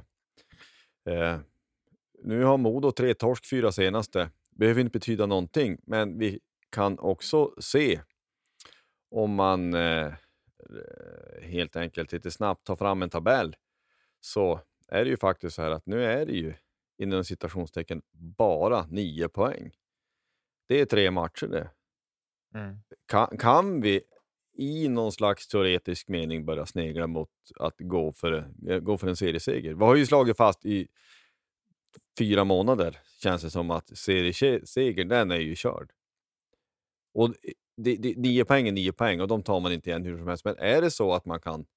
Nu har Modo 3 torsk 4 senaste. Behöver inte betyda någonting, men vi kan också se, om man helt enkelt lite snabbt tar fram en tabell, så är det ju faktiskt så här att nu är det ju inom citationstecken bara 9 poäng. Det är 3 matcher det. Mm. Kan vi i någon slags teoretisk mening börja snegla mot att gå för en serieseger? Vi har ju slagit fast i 4 månader, känns det som, att serieseger, den är ju körd. Och 9 poäng är 9 poäng, och de tar man inte igen hur som helst. Men är det så att man kan...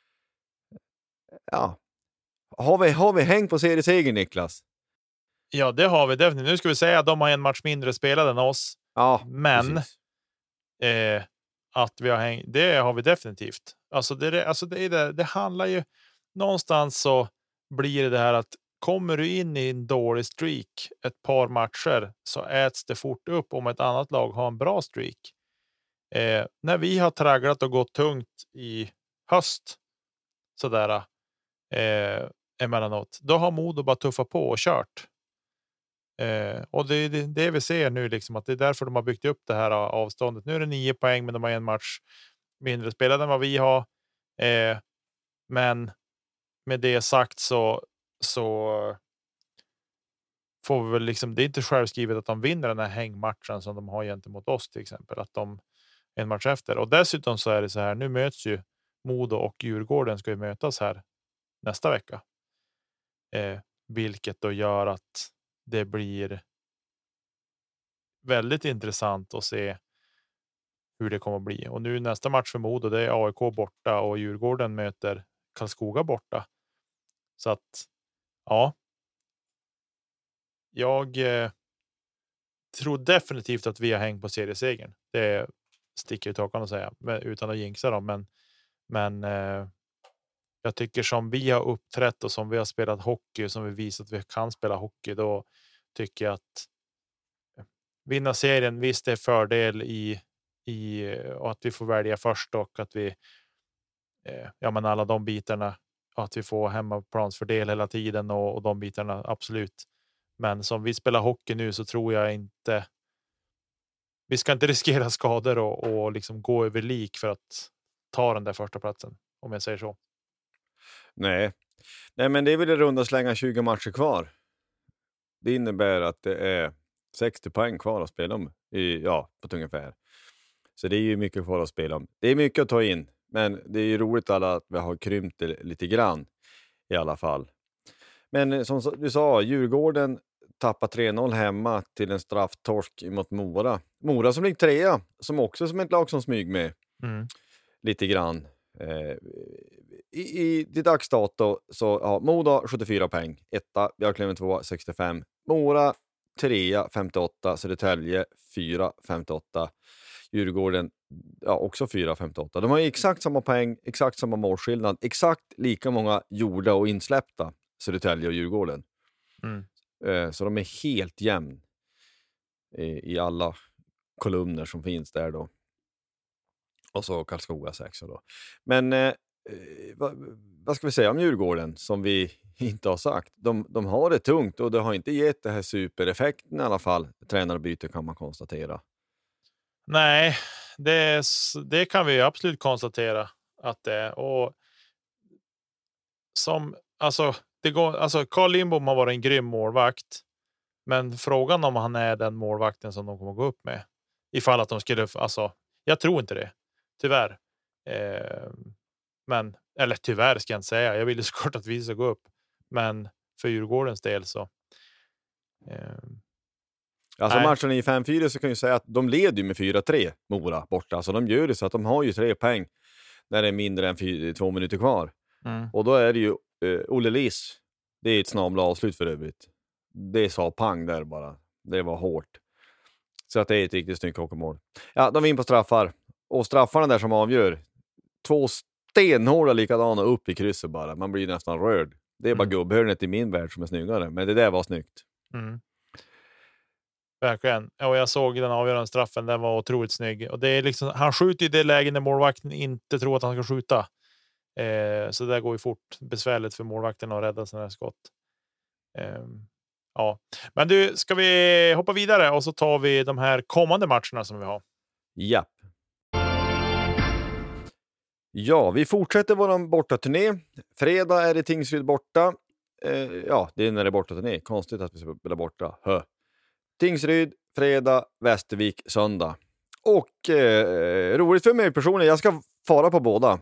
Ja. Har vi häng på serieseger, Niklas? Ja, det har vi definitivt. Nu ska vi säga att de har en match mindre spelad än oss. Ja, men att vi har häng, det har vi definitivt. Alltså det handlar ju någonstans, så blir det här att kommer du in i en dålig streak ett par matcher, så äts det fort upp om ett annat lag har en bra streak. När vi har tragglat och gått tungt i höst sådär emellanåt, då har Modo bara tuffat på och kört. Och det vi ser nu, liksom, att det är därför de har byggt upp det här avståndet. Nu är det 9 poäng, men de har en match mindre spelad än vad vi har. Men med det sagt så får vi väl liksom, det är inte självskrivet att de vinner den här hängmatchen som de har gentemot oss, till exempel, att de en match efter. Och dessutom så är det så här, nu möts ju Modo och Djurgården, ska ju mötas här nästa vecka. Vilket då gör att det blir väldigt intressant att se hur det kommer att bli. Och nu nästa match för Modo, det är AIK borta och Djurgården möter Karlskoga borta. Så att jag tror definitivt att vi har hängt på seriesegern. Det sticker ut hakan att säga, utan att jinxa dem. Men jag tycker som vi har uppträtt och som vi har spelat hockey, som vi visat att vi kan spela hockey, då tycker jag att vinna serien, visst det är fördel i och att vi får välja först, och att vi men alla de bitarna, att vi får hemmaplansfördel hela tiden och de bitarna, absolut. Men som vi spelar hockey nu, så tror jag inte vi ska inte riskera skador och liksom gå över lik för att ta den där första platsen, om jag säger så. Nej, men det är väl i runda slänga 20 matcher kvar. Det innebär att det är 60 poäng kvar att spela om på ett ungefär. Så det är ju mycket kvar att spela om. Det är mycket att ta in, men det är ju roligt att vi har krympt det lite grann i alla fall. Men som du sa, Djurgården tappar 3-0 hemma till en strafftorsk mot Mora. Mora som ligger 3, som också som ett lag som smyg med lite grann. I dagsdato så ja, Moda 74 poäng, 1, Björklöven 2, 65, Mora 3, 58, Södertälje 4, 58, Djurgården också 4, 58. De har ju exakt samma poäng, exakt samma målskillnad, exakt lika många gjorda och insläppta, Södertälje och Djurgården. Så de är helt jämn i alla kolumner som finns där då. Och så Karlskoga 6 då. Men vad ska vi säga om Djurgården som vi inte har sagt? De har det tungt och det har inte gett det här supereffekten i alla fall. Tränarbyte kan man konstatera. Nej, det kan vi absolut konstatera att det är. Och som, alltså, Carl Lindbom har varit en grym målvakt. Men frågan om han är den målvakten som de kommer gå upp med. Ifall att de skulle, alltså, jag tror inte det. Tyvärr. Men, eller tyvärr ska jag inte säga. Jag ville såklart att vi ska gå upp. Men för Djurgårdens del så. Alltså matchen i 5-4 så kan jag säga att de leder med 4-3 Mora borta. Alltså de gör det så att de har ju 3 poäng när det är mindre än 2 minuter kvar. Och då är det ju Olle Liss. Det är ett snabla avslut för övrigt. Det sa pang där bara. Det var hårt. Så att det är ett riktigt snyggt hockeymål. Ja, de är in på straffar. Och straffarna där som avgör. 2 stenhårda likadana upp i krysset bara. Man blir nästan rörd. Det är bara gubbhörnet i min värld som är snyggare. Men det där var snyggt. Verkligen. Och jag såg den avgörande straffen. Den var otroligt snygg. Och det är liksom, han skjuter i det läget när målvakten inte tror att han ska skjuta. Så det går ju fort. Besvärligt för målvakten att rädda sådana här skott. Ja. Men du, ska vi hoppa vidare och så tar vi de här kommande matcherna som vi har. Ja. Ja, vi fortsätter vår bortaturné. Fredag är det Tingsryd borta. Ja, det är när det är bortaturné. Konstigt att vi ska spela borta. Tingsryd, fredag, Västervik, söndag. Och roligt för mig personligen, jag ska fara på båda.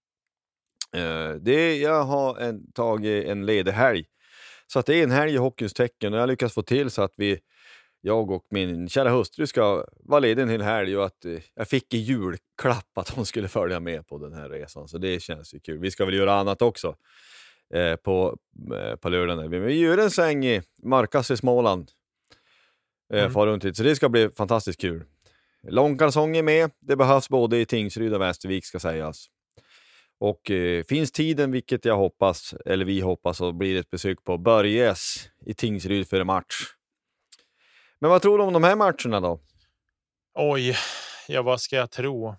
Jag har tagit en ledig helg. Så att det är en helg i hockeyns tecken och jag lyckas få till så att jag och min kära hustru ska vara ledig en hel helg och att jag fick i julklapp att hon skulle följa med på den här resan. Så det känns ju kul. Vi ska väl göra annat också på lördagen. Vi gör en sväng i Markas i Småland. Far runt hit. Så det ska bli fantastiskt kul. Långkalsonger med. Det behövs både i Tingsryd och Västervik ska sägas. Och finns tiden, vilket jag hoppas, eller vi hoppas, så blir det ett besök på Börjes i Tingsryd för en match. Men vad tror du om de här matcherna då? Oj, ja vad ska jag tro?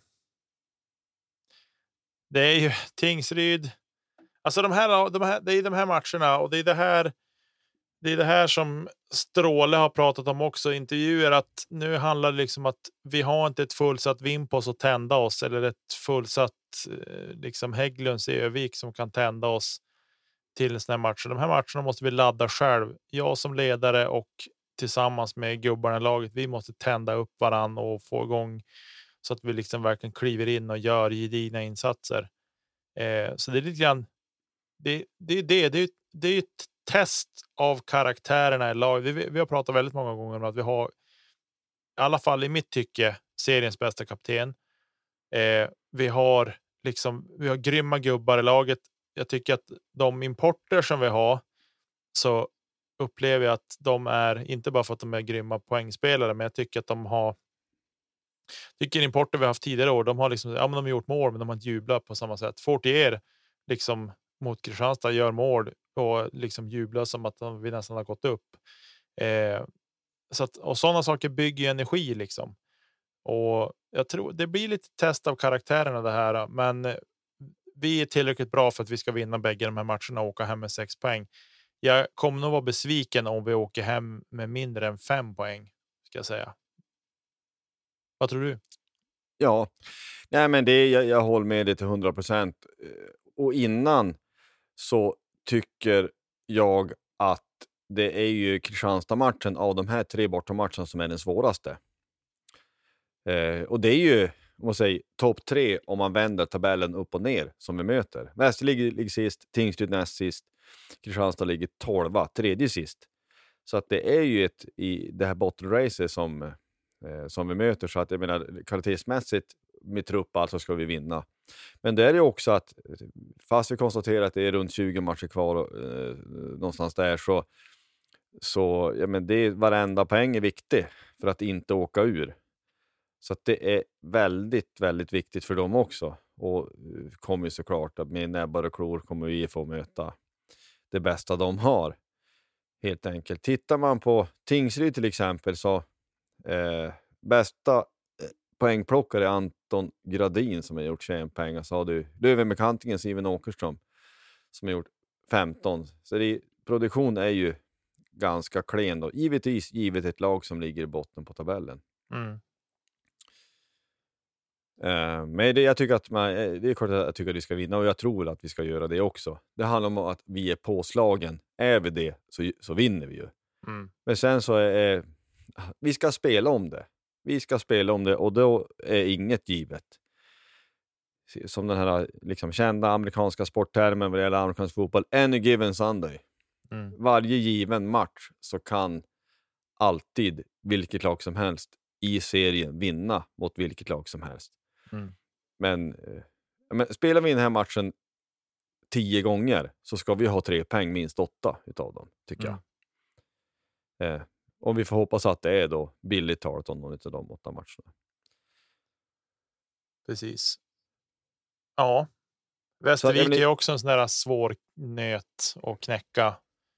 Det är ju Tingsryd. Alltså det är de här matcherna och det är det här som Stråle har pratat om också i intervjuer, att nu handlar det liksom att vi har inte ett fullsatt Vimpos att tända oss eller ett fullsatt liksom Hägglunds i Övik som kan tända oss till en sån här match. De här matcherna måste vi ladda själv. Jag som ledare och tillsammans med gubbarna i laget, vi måste tända upp varann och få igång så att vi liksom verkligen kliver in och gör gedigna insatser. Så det är lite grann det är ett test av karaktärerna i laget. Vi har pratat väldigt många gånger om att vi har, i alla fall i mitt tycke, seriens bästa kapten. Vi har grymma gubbar i laget. Jag tycker att de importer som vi har, så upplever jag att de är, inte bara för att de är grymma poängspelare, men jag tycker att importer vi har haft tidigare år, de har liksom, ja men de har gjort mål men de har inte jublat på samma sätt. Fortier liksom mot Kristianstad gör mål och liksom jublar som att vi nästan har gått upp. Så att, och sådana saker bygger energi liksom. Och jag tror det blir lite test av karaktärerna det här, men vi är tillräckligt bra för att vi ska vinna bägge de här matcherna och åka hem med 6 poäng. Jag kommer nog vara besviken om vi åker hem med mindre än 5 poäng, ska jag säga. Vad tror du? Ja, nej men jag håller med dig till 100%. Och innan så tycker jag att det är ju Kristianstad-matchen av de här 3 bortamatcherna som är den svåraste. Och det är ju, om man säger, topp 3 om man vänder tabellen upp och ner som vi möter. Väster ligger sist, Tingsryd näst sist, Kristianstad ligger 12, tredje sist. Så att det är ju i det här bottenracet som vi möter. Så att jag menar, kvalitetsmässigt med trupp alltså ska vi vinna. Men det är ju också att fast vi konstaterar att det är runt 20 matcher kvar någonstans där så ja, men varenda poäng är viktig för att inte åka ur. Så att det är väldigt, väldigt viktigt för dem också. Och kommer ju såklart att med näbbar och klor kommer vi få möta det bästa de har. Helt enkelt. Tittar man på Tingsryd till exempel så bästa poängplockare Anton Gradin som har gjort 21 poäng. Och så har du Lövenbekantingen Steven Åkerström som har gjort 15. Så produktion är ju ganska klen då. Givet ett lag som ligger i botten på tabellen. Men jag tycker att det är klart att jag tycker att vi ska vinna och jag tror att vi ska göra det också. Det handlar om att vi är påslagen. Är vi det så vinner vi ju. Men sen så vi ska spela om det. Vi ska spela om det och då är inget givet. Som den här liksom kända amerikanska sporttermen vad det gäller amerikansk fotboll. Any given Sunday. Varje given match så kan alltid vilket lag som helst i serien vinna mot vilket lag som helst. Men spelar vi in den här matchen 10 gånger så ska vi ha 3 poäng, minst 8 utav dem, tycker jag. Och vi får hoppas att det är då billigt talat om någon av de 8 matcherna. Precis. Ja. Västervik är också en sån där svår nöt att knäcka.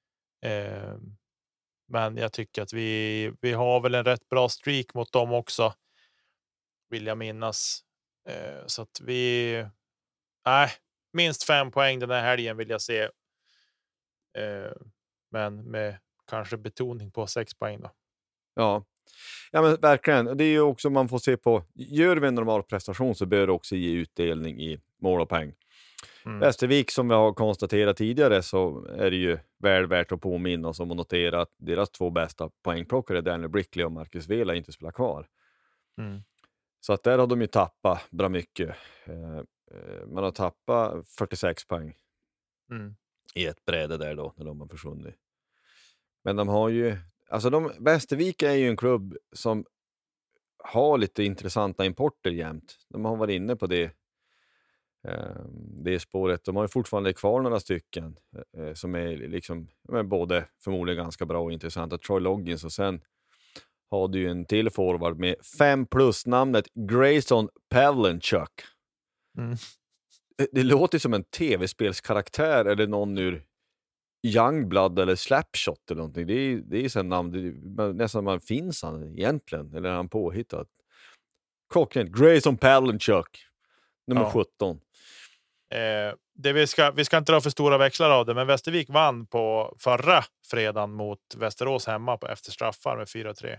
Men jag tycker att vi har väl en rätt bra streak mot dem också. Vill jag minnas. Så att minst 5 poäng den här helgen vill jag se. Men med kanske betoning på 6 poäng då. Ja men verkligen. Det är ju också man får se på. Gör vi en normal prestation så bör det också ge utdelning i mål och poäng. Västervik som vi har konstaterat tidigare så är det ju väl värt att påminna oss om och notera att deras 2 bästa poängplockare Daniel Brickley och Marcus Vela inte spelar kvar. Så att där har de ju tappat bra mycket. Man har tappat 46 poäng i ett bräde där då när de har försvunnit. Men de har ju, alltså Västervik är ju en klubb som har lite intressanta importer jämt. De har varit inne på det spåret. De har ju fortfarande kvar några stycken som är liksom både förmodligen ganska bra och intressanta. Troy Loggins och sen har du ju en till forward med 5+ namnet Grayson Pavlenchuk. Det låter som en tv-spelskaraktär eller någon ur Youngblood eller Slapshot eller någonting. Det är så namn nästan man finns han egentligen eller är han påhittad. Klockrent Grayson Pavlenchuk nummer 17. Vi ska inte dra för stora växlar av det, men Västervik vann på förra fredagen mot Västerås hemma efter straffar med 4-3.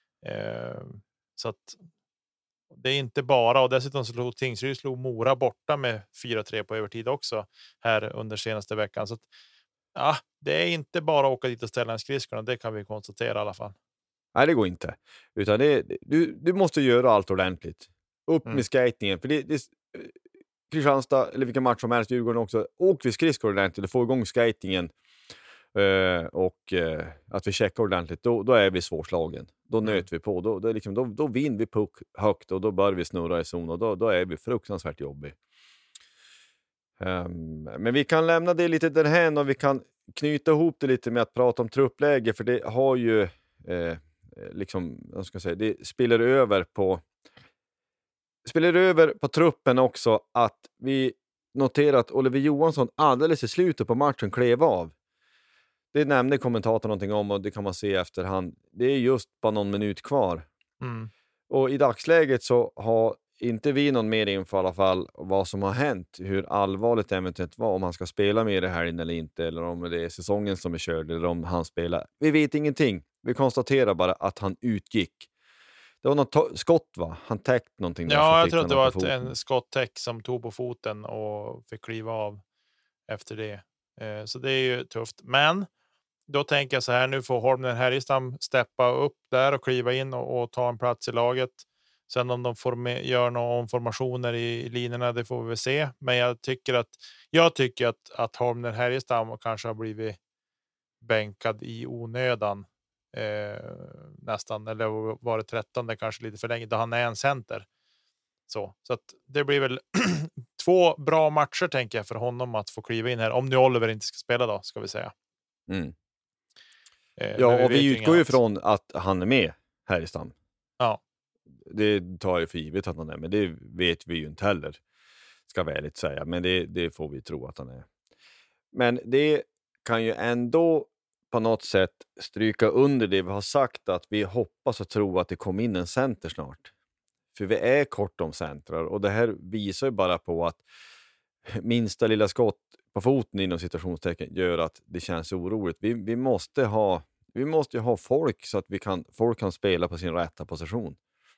Så att det är inte bara, och dessutom slog Mora borta med 4-3 på övertid också här under senaste veckan. Så att, det är inte bara att åka dit och ställa en skridskorna, det kan vi konstatera i alla fall. Nej, det går inte. Utan du måste göra allt ordentligt. Upp med skatingen. För det Kristianstad, eller vilka match som helst, Djurgården också. Åk vi skridskor ordentligt och få igång skatingen. Och att vi checkar ordentligt. Då är vi svårslagen. Då nöter vi på. Då vinner vi puck högt och då bör vi snurra i zon. Och då är vi fruktansvärt jobbig. Men vi kan lämna det lite därhän och vi kan knyta ihop det lite med att prata om truppläge. För det har ju det spiller över på truppen också att vi noterar att Oliver Johansson alldeles i slutet på matchen klev av. Det nämnde kommentatorn någonting om och det kan man se efterhand. Det är just bara någon minut kvar. Och i dagsläget så har inte vi någon mer info i alla fall vad som har hänt. Hur allvarligt det eventuellt var, om han ska spela med det här inne eller inte. Eller om det är säsongen som är körd eller om han spelar. Vi vet ingenting. Vi konstaterar bara att han utgick. Det var något skott va? Han täckt någonting. Ja, jag tror att det var en skotttäck som tog på foten och fick kliva av efter det. Så det är ju tufft. Men då tänker jag så här, nu får Holmner Härjestam steppa upp där och kliva in och ta en plats i laget. Sen om de gör några omformationer i linjerna, det får vi väl se. Men jag tycker att Holmner Härjestam kanske har blivit bänkad i onödan nästan, eller var det 13 kanske lite för länge, då han är en center. Så att det blir väl 2 bra matcher tänker jag för honom att få kliva in här, om nu Oliver inte ska spela då, ska vi säga. Ja, och vi utgår ju från att han är med här i stam. Ja. Det tar jag för givet att han är, men det vet vi ju inte heller, ska jag ärligt säga. Men det får vi tro att han är. Men det kan ju ändå på något sätt stryka under det vi har sagt, att vi hoppas och tror att det kommer in en center snart. För vi är kort om centrar, och det här visar ju bara på att minsta lilla skott på foten inom situationstecken gör att det känns oroligt. Vi måste ju ha folk så att folk kan spela på sin rätta position.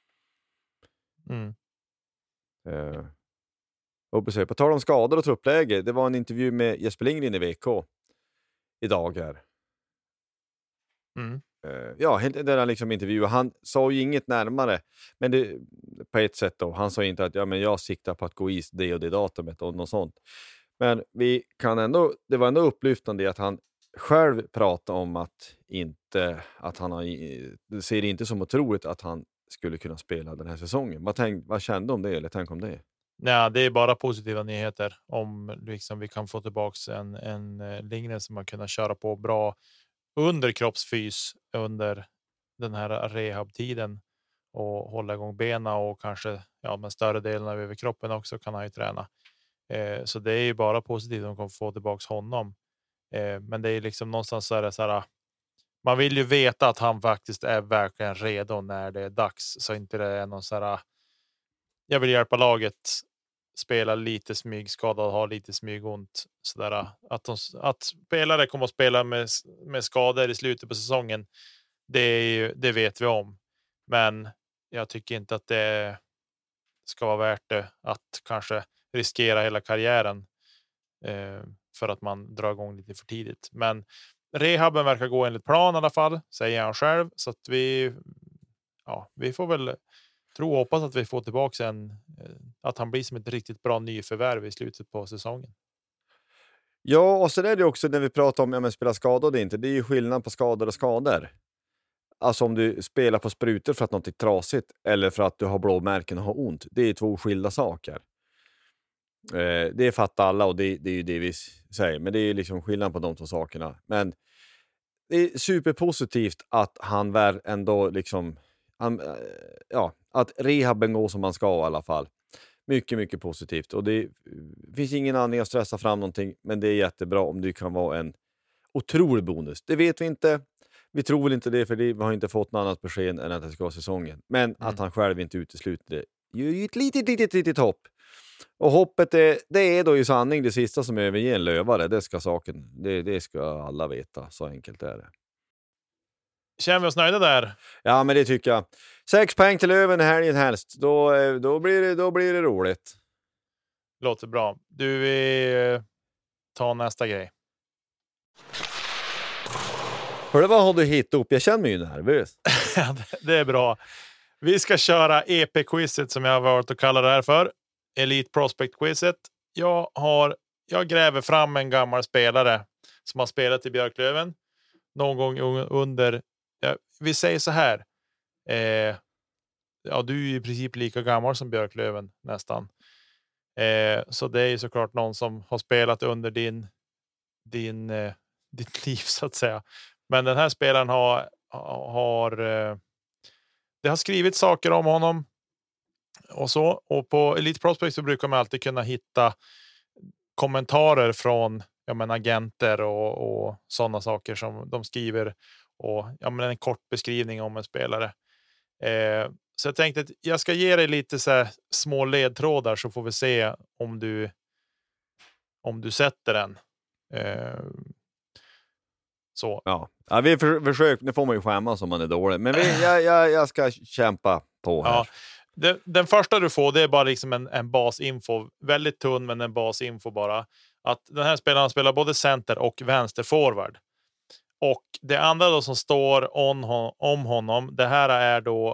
På tal om skador och truppläge, det var en intervju med Jesper Lindgren i VK idag här. Där han liksom intervjuade. Han sa ju inget närmare, men det på ett sätt då. Han sa inte att jag siktar på att gå i det och det datumet och något sånt. Men det var ändå upplyftande att han själv pratade om att det ser inte som otroligt att han skulle kunna spela den här säsongen. Vad kände om det, eller tänk om det? Nej, det är bara positiva nyheter om liksom vi kan få tillbaka en Lindgren som man kunna köra på bra under kroppsfys under den här rehabtiden och hålla igång benen, och kanske med större delen av överkroppen också kan han ju träna. Så det är ju bara positivt om man kan få tillbaka honom. Men det är liksom någonstans så är det så här, man vill ju veta att han faktiskt är verkligen redo när det är dags, så inte det är någon så här, jag vill hjälpa laget spela lite smygskadad, ha lite smygont så där, att spelare kommer att spela med skador i slutet på säsongen, det vet vi om, men jag tycker inte att det ska vara värt det att kanske riskera hela karriären för att man drar igång lite för tidigt. Men rehaben verkar gå enligt plan i alla fall, säger han själv, så att vi får väl tro och hoppas att vi får tillbaka att han blir som ett riktigt bra nyförvärv i slutet på säsongen. Ja, och så är det också när vi pratar om att spela skador inte. Det är ju skillnad på skador och skador. Alltså om du spelar på sprutor för att något är trasigt eller för att du har blåmärken och har ont. Det är 2 skilda saker. Det fattar alla, och det är ju det vi säger. Men det är liksom skillnad på de 2 sakerna. Men det är superpositivt att han ändå liksom... att rehaben går som man ska i alla fall. Mycket, mycket positivt. Och det finns ingen anledning att stressa fram någonting. Men det är jättebra om det kan vara en otrolig bonus. Det vet vi inte. Vi tror väl inte det, för vi har inte fått något annat besked än att det ska vara säsongen. Men att han själv inte utesluter det är ju ett litet hopp. Och hoppet det är då i sanning det sista som överger en lövare. Det ska alla veta. Så enkelt är det. Känner vi oss nöjda där? Ja, men det tycker jag. 6 poäng till Löven i helgen helst. Då blir det roligt. Låter bra. Du, vi tar nästa grej. Hörru, vad har du hittat upp? Jag känner mig ju nervös. Det är bra. Vi ska köra EP-quizet som jag har varit att kalla det här för. Elite Prospect-quizet. Jag gräver fram en gammal spelare som har spelat i Björklöven någon gång under... vi säger så här. Du är ju i princip lika gammal som Björklöven nästan. Så det är ju såklart någon som har spelat under ditt liv så att säga. Men den här spelaren har det har skrivit saker om honom och så. Och på Elite Prospect så brukar man alltid kunna hitta kommentarer från agenter och sådana saker som de skriver, och en kort beskrivning om en spelare. Så jag tänkte att jag ska ge dig lite så här små ledtrådar, så får vi se om du sätter den. Så. Ja, vi försöker. Nu får man ju skämmas om man är dålig. Men jag ska kämpa på här. Ja, den första du får, det är bara liksom en basinfo. Väldigt tunn, men en basinfo bara. Att den här spelaren spelar både center och vänsterforward. Och det andra då som står om honom, det här är då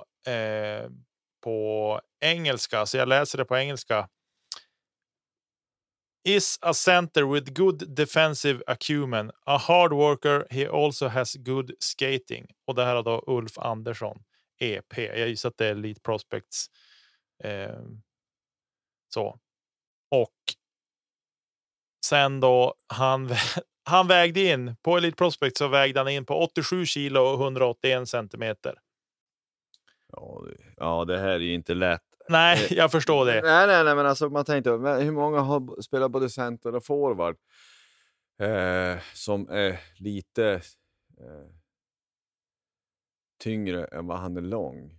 på engelska. Så jag läser det på engelska. is a center with good defensive acumen. A hard worker. He also has good skating. Och det här är då Ulf Andersson. EP. Jag gissar att det är Elite Prospects. Så. Och sen då han vägde in på Elite Prospects, så vägde han in på 87 kilo och 181 centimeter. Ja, det här är ju inte lätt. Nej, jag förstår det. Nej, men alltså man tänkte, hur många har spelat både center och forward som är lite tyngre än vad han är lång.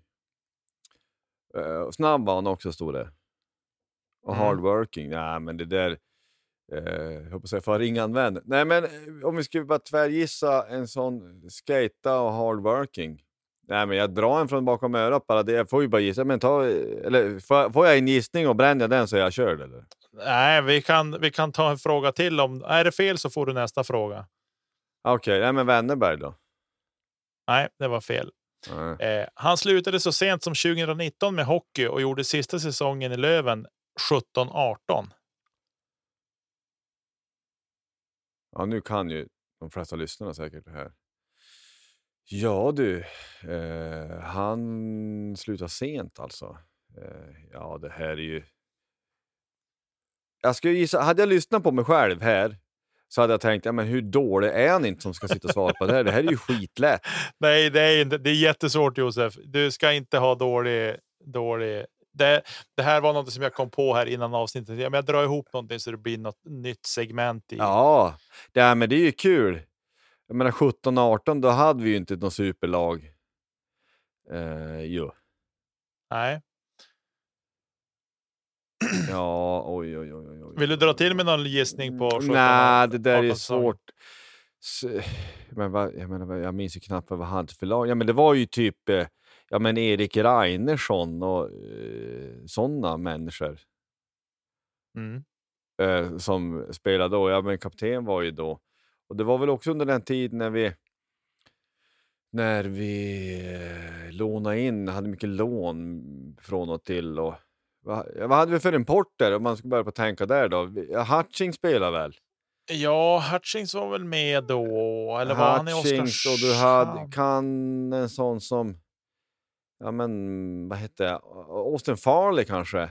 Snabb var han också, stod det. Och hardworking. Nej, men det där jag hoppas jag får ringa en vän. Nej, men om vi skulle bara tvärgissa en sån skata och hardworking. Nej, men jag drar en från bakom örat bara. Jag får ju bara gissa. Men får jag en gissning och bränner den så är jag körd, eller? Nej, vi kan ta en fråga till. Om är det fel så får du nästa fråga. Okej, nej, men Wennerberg då? Nej, det var fel. Han slutade så sent som 2019 med hockey och gjorde sista säsongen i Löven 17-18. Ja, nu kan ju de flesta lyssnarna säkert det här. Ja du, han slutar sent alltså. Ja, det här är ju... Jag skulle gissa, hade jag lyssnat på mig själv här så hade jag tänkt, ja, men hur dålig är han inte som ska sitta och svara på det här? Det här är ju skitlätt. Nej, det är jättesvårt, Josef. Du ska inte ha dålig... Det här var något som jag kom på här innan avsnittet. Jag drar ihop någonting så det blir något nytt segment i. Ja, men det är ju kul. Jag menar 17-18, då hade vi ju inte något superlag. Jo. Nej. Ja, oj. Vill du dra till med någon gissning på 17? Nej, det där är svårt. Men jag minns ju knappt vad han hade för lag. Ja, men det var ju typ Erik Reinersson och sådana människor. Som spelade då. Ja, men kapten var ju då. Och det var väl också under den tid när vi lånade in, hade mycket lån från och till. Och vad hade vi för importer om man ska börja på tänka där då? Hutchings spelar väl? Ja, Hutchings var väl med då. Eller var han i Oskarshamn? Och du hade en sån som, ja men vad hette det? Austin Farley kanske?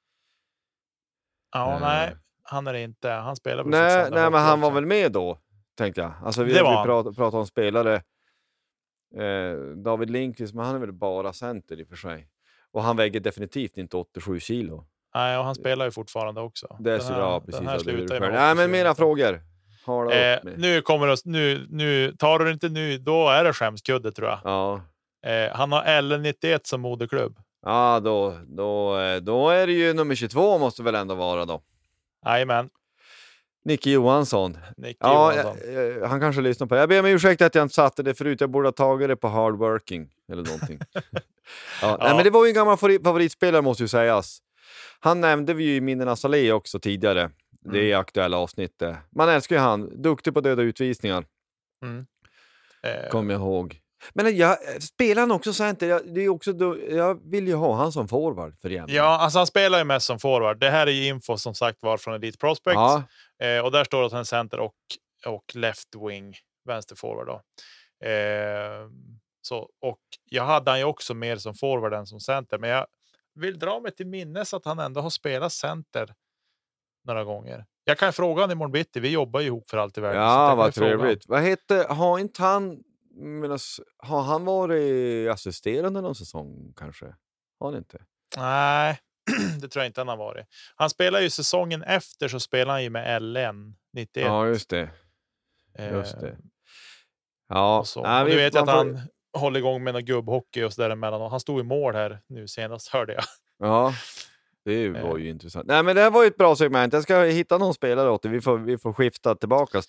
Ja, nej. Han är det inte. Han spelar väl. Nej, men han var väl med då, tänkte jag. Alltså vi pratar om spelare. David Lindqvist, men han är väl bara center i och för sig. Och han väger definitivt inte 87 kilo. Nej, och han spelar ju fortfarande också. Det är så bra, precis. Den här slutar ju. Nej, men mina frågor. Nu kommer nu tar du inte nu, då är det skämskudde, tror jag. Ja. Han har L91 som moderklubb. Ja, då är det ju nummer 22 måste väl ändå vara då. Jajamän. Nicke Johansson. Johansson. Han kanske lyssnar på det. Jag ber om ursäkt att jag inte satte det förut. Jag borde ha tagit det på hardworking eller någonting. Nej, men det var ju en gammal favoritspelare måste ju sägas. Han nämnde vi ju i Minnenas allé också tidigare. Det är aktuella avsnittet. Man älskar ju han. Duktig på döda utvisningar. Kommer jag ihåg. Men spelar han också center? Det är också jag vill ju ha han som forward för igen. Ja, alltså han spelar ju mest som forward. Det här är ju info som sagt var från Elite Prospects. Ja. Och där står det att han är center och left wing, vänster forward då. Så, och jag hade han ju också mer som forward än som center. Men jag vill dra mig till minnes att han ändå har spelat center några gånger. Jag kan fråga honom imorgon bitti. Vi jobbar ju ihop för allt i världen. Ja, vad trevligt. Vad heter, har han varit assisterande någon säsong kanske? Har han inte? Nej, det tror jag inte han har varit. Han spelar ju säsongen efter, så spelar han ju med LN 91. Ja, just det. Ja, och du vet att han håller igång med någon gubbhockey och så där emellan. Han stod i mål här nu senast, hörde jag. Ja, det var ju intressant. Nej, men det här var ju ett bra segment. Jag ska hitta någon spelare åt det. Vi får skifta tillbaka.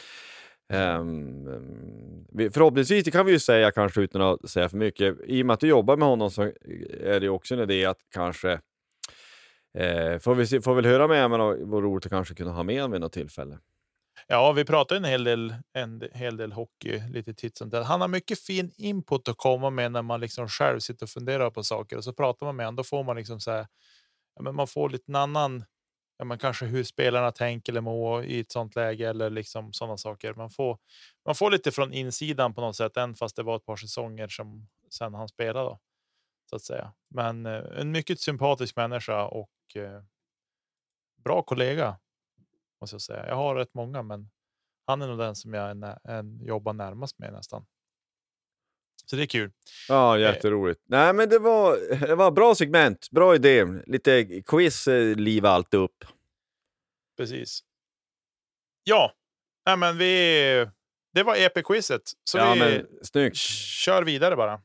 Förhoppningsvis, det kan vi ju säga kanske utan att säga för mycket. I och med att du jobbar med honom så är det också en idé att kanske får väl höra med honom och vore roligt att kanske kunna ha med honom vid något tillfälle. Ja, vi pratar en hel del hockey lite titt som det. Han har mycket fin input att komma med när man liksom själv sitter och funderar på saker, och så pratar man med honom. Då får man liksom så här, men man får lite en annan ja, men kanske hur spelarna tänker eller mår i ett sånt läge eller liksom sådana saker. Man får lite från insidan på något sätt, än fast det var ett par säsonger som sen han spelade då, så att säga. Men en mycket sympatisk människa och bra kollega måste jag säga. Jag har rätt många, men han är nog den som jag jobbar närmast med nästan. Så det är kul. Ja, jätteroligt. Nej, men det var bra segment, bra idé. Lite quiz, liv allt upp. Precis. Ja, nej, men det var EP-quizet. Så ja, vi men snyggt. Kör vidare bara.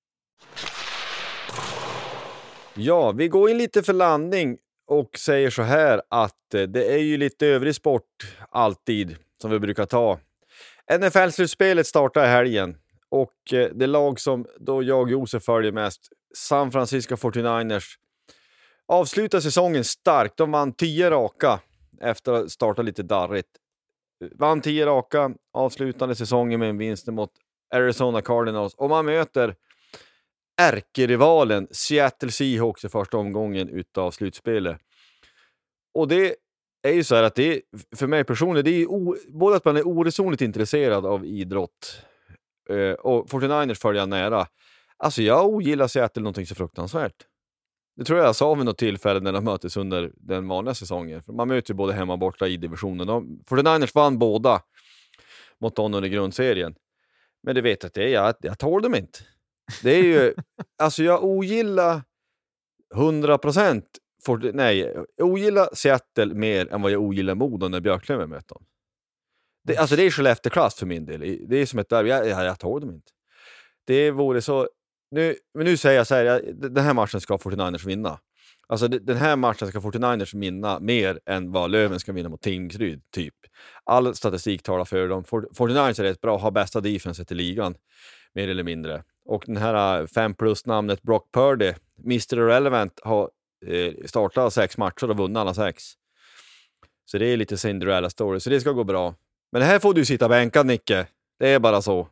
Ja, vi går in lite för landning och säger så här att det är ju lite övrig sport alltid som vi brukar ta. NFL-slutspelet startar i helgen och det lag som då jag och Josef följer mest, San Francisco 49ers, avslutar säsongen starkt. De vann 10 raka efter att starta lite darrigt. Vann 10 raka, avslutande säsongen med en vinst mot Arizona Cardinals. Och man möter ärkerivalen Seattle Seahawks i första omgången utav slutspelet. Och det är ju så här att det är, för mig personligen, det är både att man är oresonligt intresserad av idrott och 49ers följer nära. Alltså jag ogillar Seattle någonting så fruktansvärt. Det tror jag sa vid något tillfälle när de möttes under den vanliga säsongen. Man möter ju både hemma och borta i divisionen. 49ers vann båda mot dem under grundserien. Men det vet att det är jag tål dem inte. Det är ju, alltså jag ogillar 100%. Jag ogillar Seattle mer än vad jag ogillar Modo när Björklöven möter dem. Alltså det är Skellefteå-klass för min del. Det är som ett derby. Jag tål dem inte. Det vore så... Nu säger jag så här, den här matchen ska 49ers vinna. Alltså den här matchen ska 49ers vinna mer än vad Löven ska vinna mot Tingsryd, typ. All statistik talar för dem. 49ers är rätt bra, har bästa defenset i ligan, mer eller mindre. Och den här 5+-namnet Brock Purdy, Mr. Irrelevant, har startat 6 matcher och vunnit alla 6. Så det är lite Cinderella story, så det ska gå bra. Men det här får du sitta bänkad, Nicke. Det är bara så.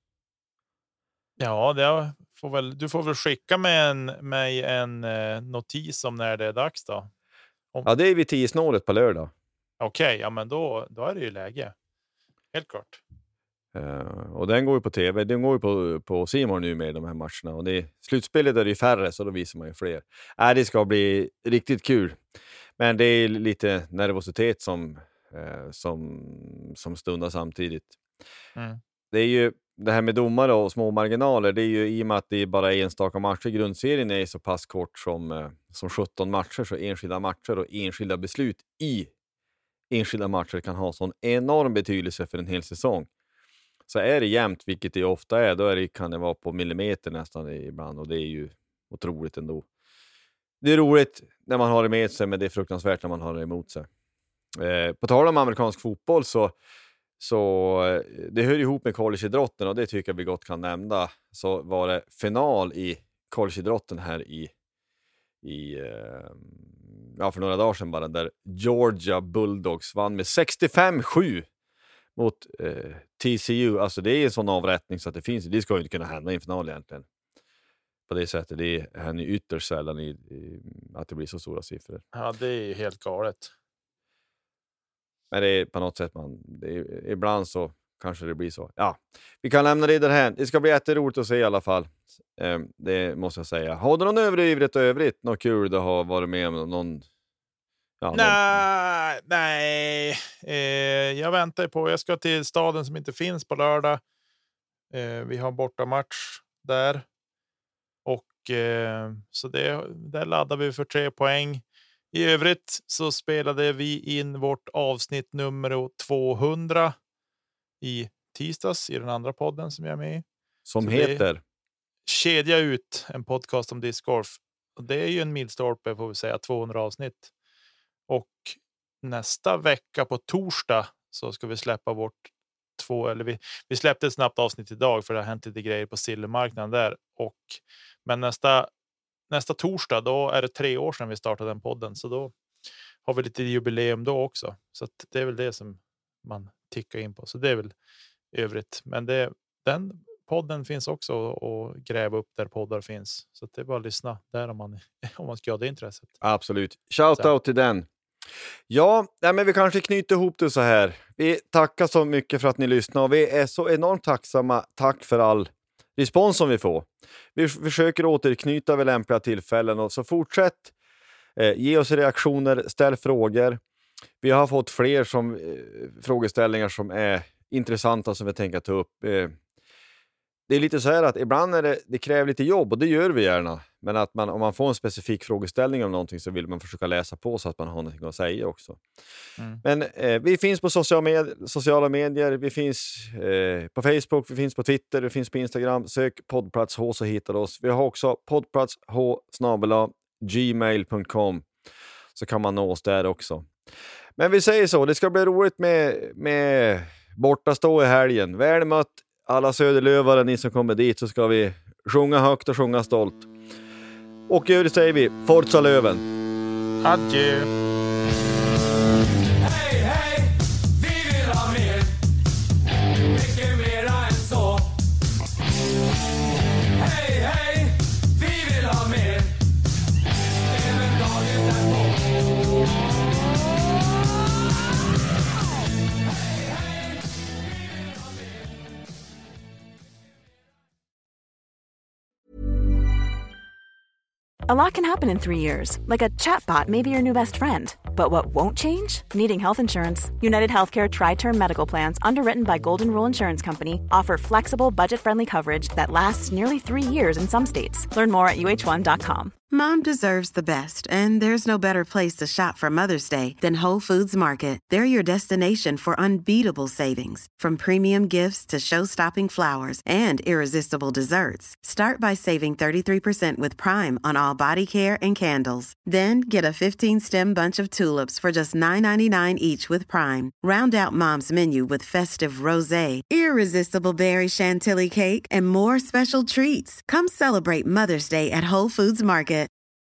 Ja, du får väl skicka mig en notis om när det är dags då. Ja, det är vid 10-snåret på lördag. Okej, ja men då är det ju läge. Helt klart. Och den går ju på tv. Den går ju på Simon nu med de här matcherna. Och slutspelet är det ju färre, så då visar man ju fler. Det ska bli riktigt kul. Men det är lite nervositet som stundar samtidigt. Mm. Det är ju det här med domare och små marginaler. Det är ju i och med att det är bara enstaka matcher. Grundserien är så pass kort som 17 matcher. Så enskilda matcher och enskilda beslut i enskilda matcher kan ha sån enorm betydelse för en hel säsong. Så är det jämnt, vilket det ofta är, då kan det vara på millimeter nästan ibland. Och det är ju otroligt ändå. Det är roligt när man har det med sig, men det är fruktansvärt när man har det emot sig. På tal om amerikansk fotboll så det hör ihop med collegeidrotten, och det tycker jag vi gott kan nämna. Så var det final i collegeidrotten här för några dagar sedan bara, där Georgia Bulldogs vann med 65-7 mot TCU. Alltså det är en sån avrättning så att det ska ju inte kunna hända i en final egentligen. På det sättet, det är ytterst sällan att det blir så stora siffror. Ja, det är ju helt galet. Men det är på något sätt ibland så kanske det blir så. Ja, vi kan lämna det där här. Det ska bli jätteroligt att se i alla fall. Det måste jag säga. Har du någon övrigt? Något kul du har varit med om? Någon... Nej. Jag väntar på. Jag ska till staden som inte finns på lördag. Vi har bortamatch där. Och så där laddar vi för 3 poäng. I övrigt så spelade vi in vårt avsnitt nummer 200 i tisdags i den andra podden som jag är med i. Som så heter? Kedja ut, en podcast om discgolf. Och det är ju en milstolpe, får vi säga, 200 avsnitt. Och nästa vecka på torsdag så ska vi släppa vårt vi släppte ett snabbt avsnitt idag för det har hänt lite grejer på silvermarknaden där. Men nästa torsdag, då är det 3 år sedan vi startade den podden. Så då har vi lite jubileum då också. Så att det är väl det som man tickar in på. Så det är väl övrigt. Men den podden finns också och gräva upp där poddar finns. Så det är bara att lyssna där om man ska ha det intresset. Absolut. Shout out till den. Ja, men vi kanske knyter ihop det så här. Vi tackar så mycket för att ni lyssnar och vi är så enormt tacksamma. Tack för all respons som vi får. Vi försöker återknyta vid lämpliga tillfällen och så fortsätt ge oss reaktioner, ställ frågor. Vi har fått fler frågeställningar som är intressanta som vi tänker ta upp. Det är lite så här att ibland är det kräver lite jobb och det gör vi gärna. Men att om man får en specifik frågeställning om någonting så vill man försöka läsa på så att man har någonting att säga också. Men vi finns på sociala medier, vi finns på Facebook, vi finns på Twitter, vi finns på Instagram. Sök poddplats H så hittar du oss. Vi har också poddplatsh@gmail.com så kan man nå oss där också. Men vi säger så, det ska bli roligt med bortastå i helgen. Väl mött alla söderlövare, ni som kommer dit, så ska vi sjunga högt och sjunga stolt. Och övrigt säger vi Forza Löven. Adjö. Hej, hej, vi vill ha mer. Mycket mera än så. Hej, hej, vi vill ha mer. Även dagen därpå. A lot can happen in 3 years, like a chatbot may be your new best friend. But what won't change? Needing health insurance. United Healthcare Tri-Term Medical Plans, underwritten by Golden Rule Insurance Company, offer flexible, budget-friendly coverage that lasts nearly 3 years in some states. Learn more at uh1.com. Mom deserves the best, and there's no better place to shop for Mother's Day than Whole Foods Market. They're your destination for unbeatable savings, from premium gifts to show-stopping flowers and irresistible desserts. Start by saving 33% with Prime on all body care and candles. Then get a 15-stem bunch of tulips for just $9.99 each with Prime. Round out Mom's menu with festive rosé, irresistible berry chantilly cake, and more special treats. Come celebrate Mother's Day at Whole Foods Market.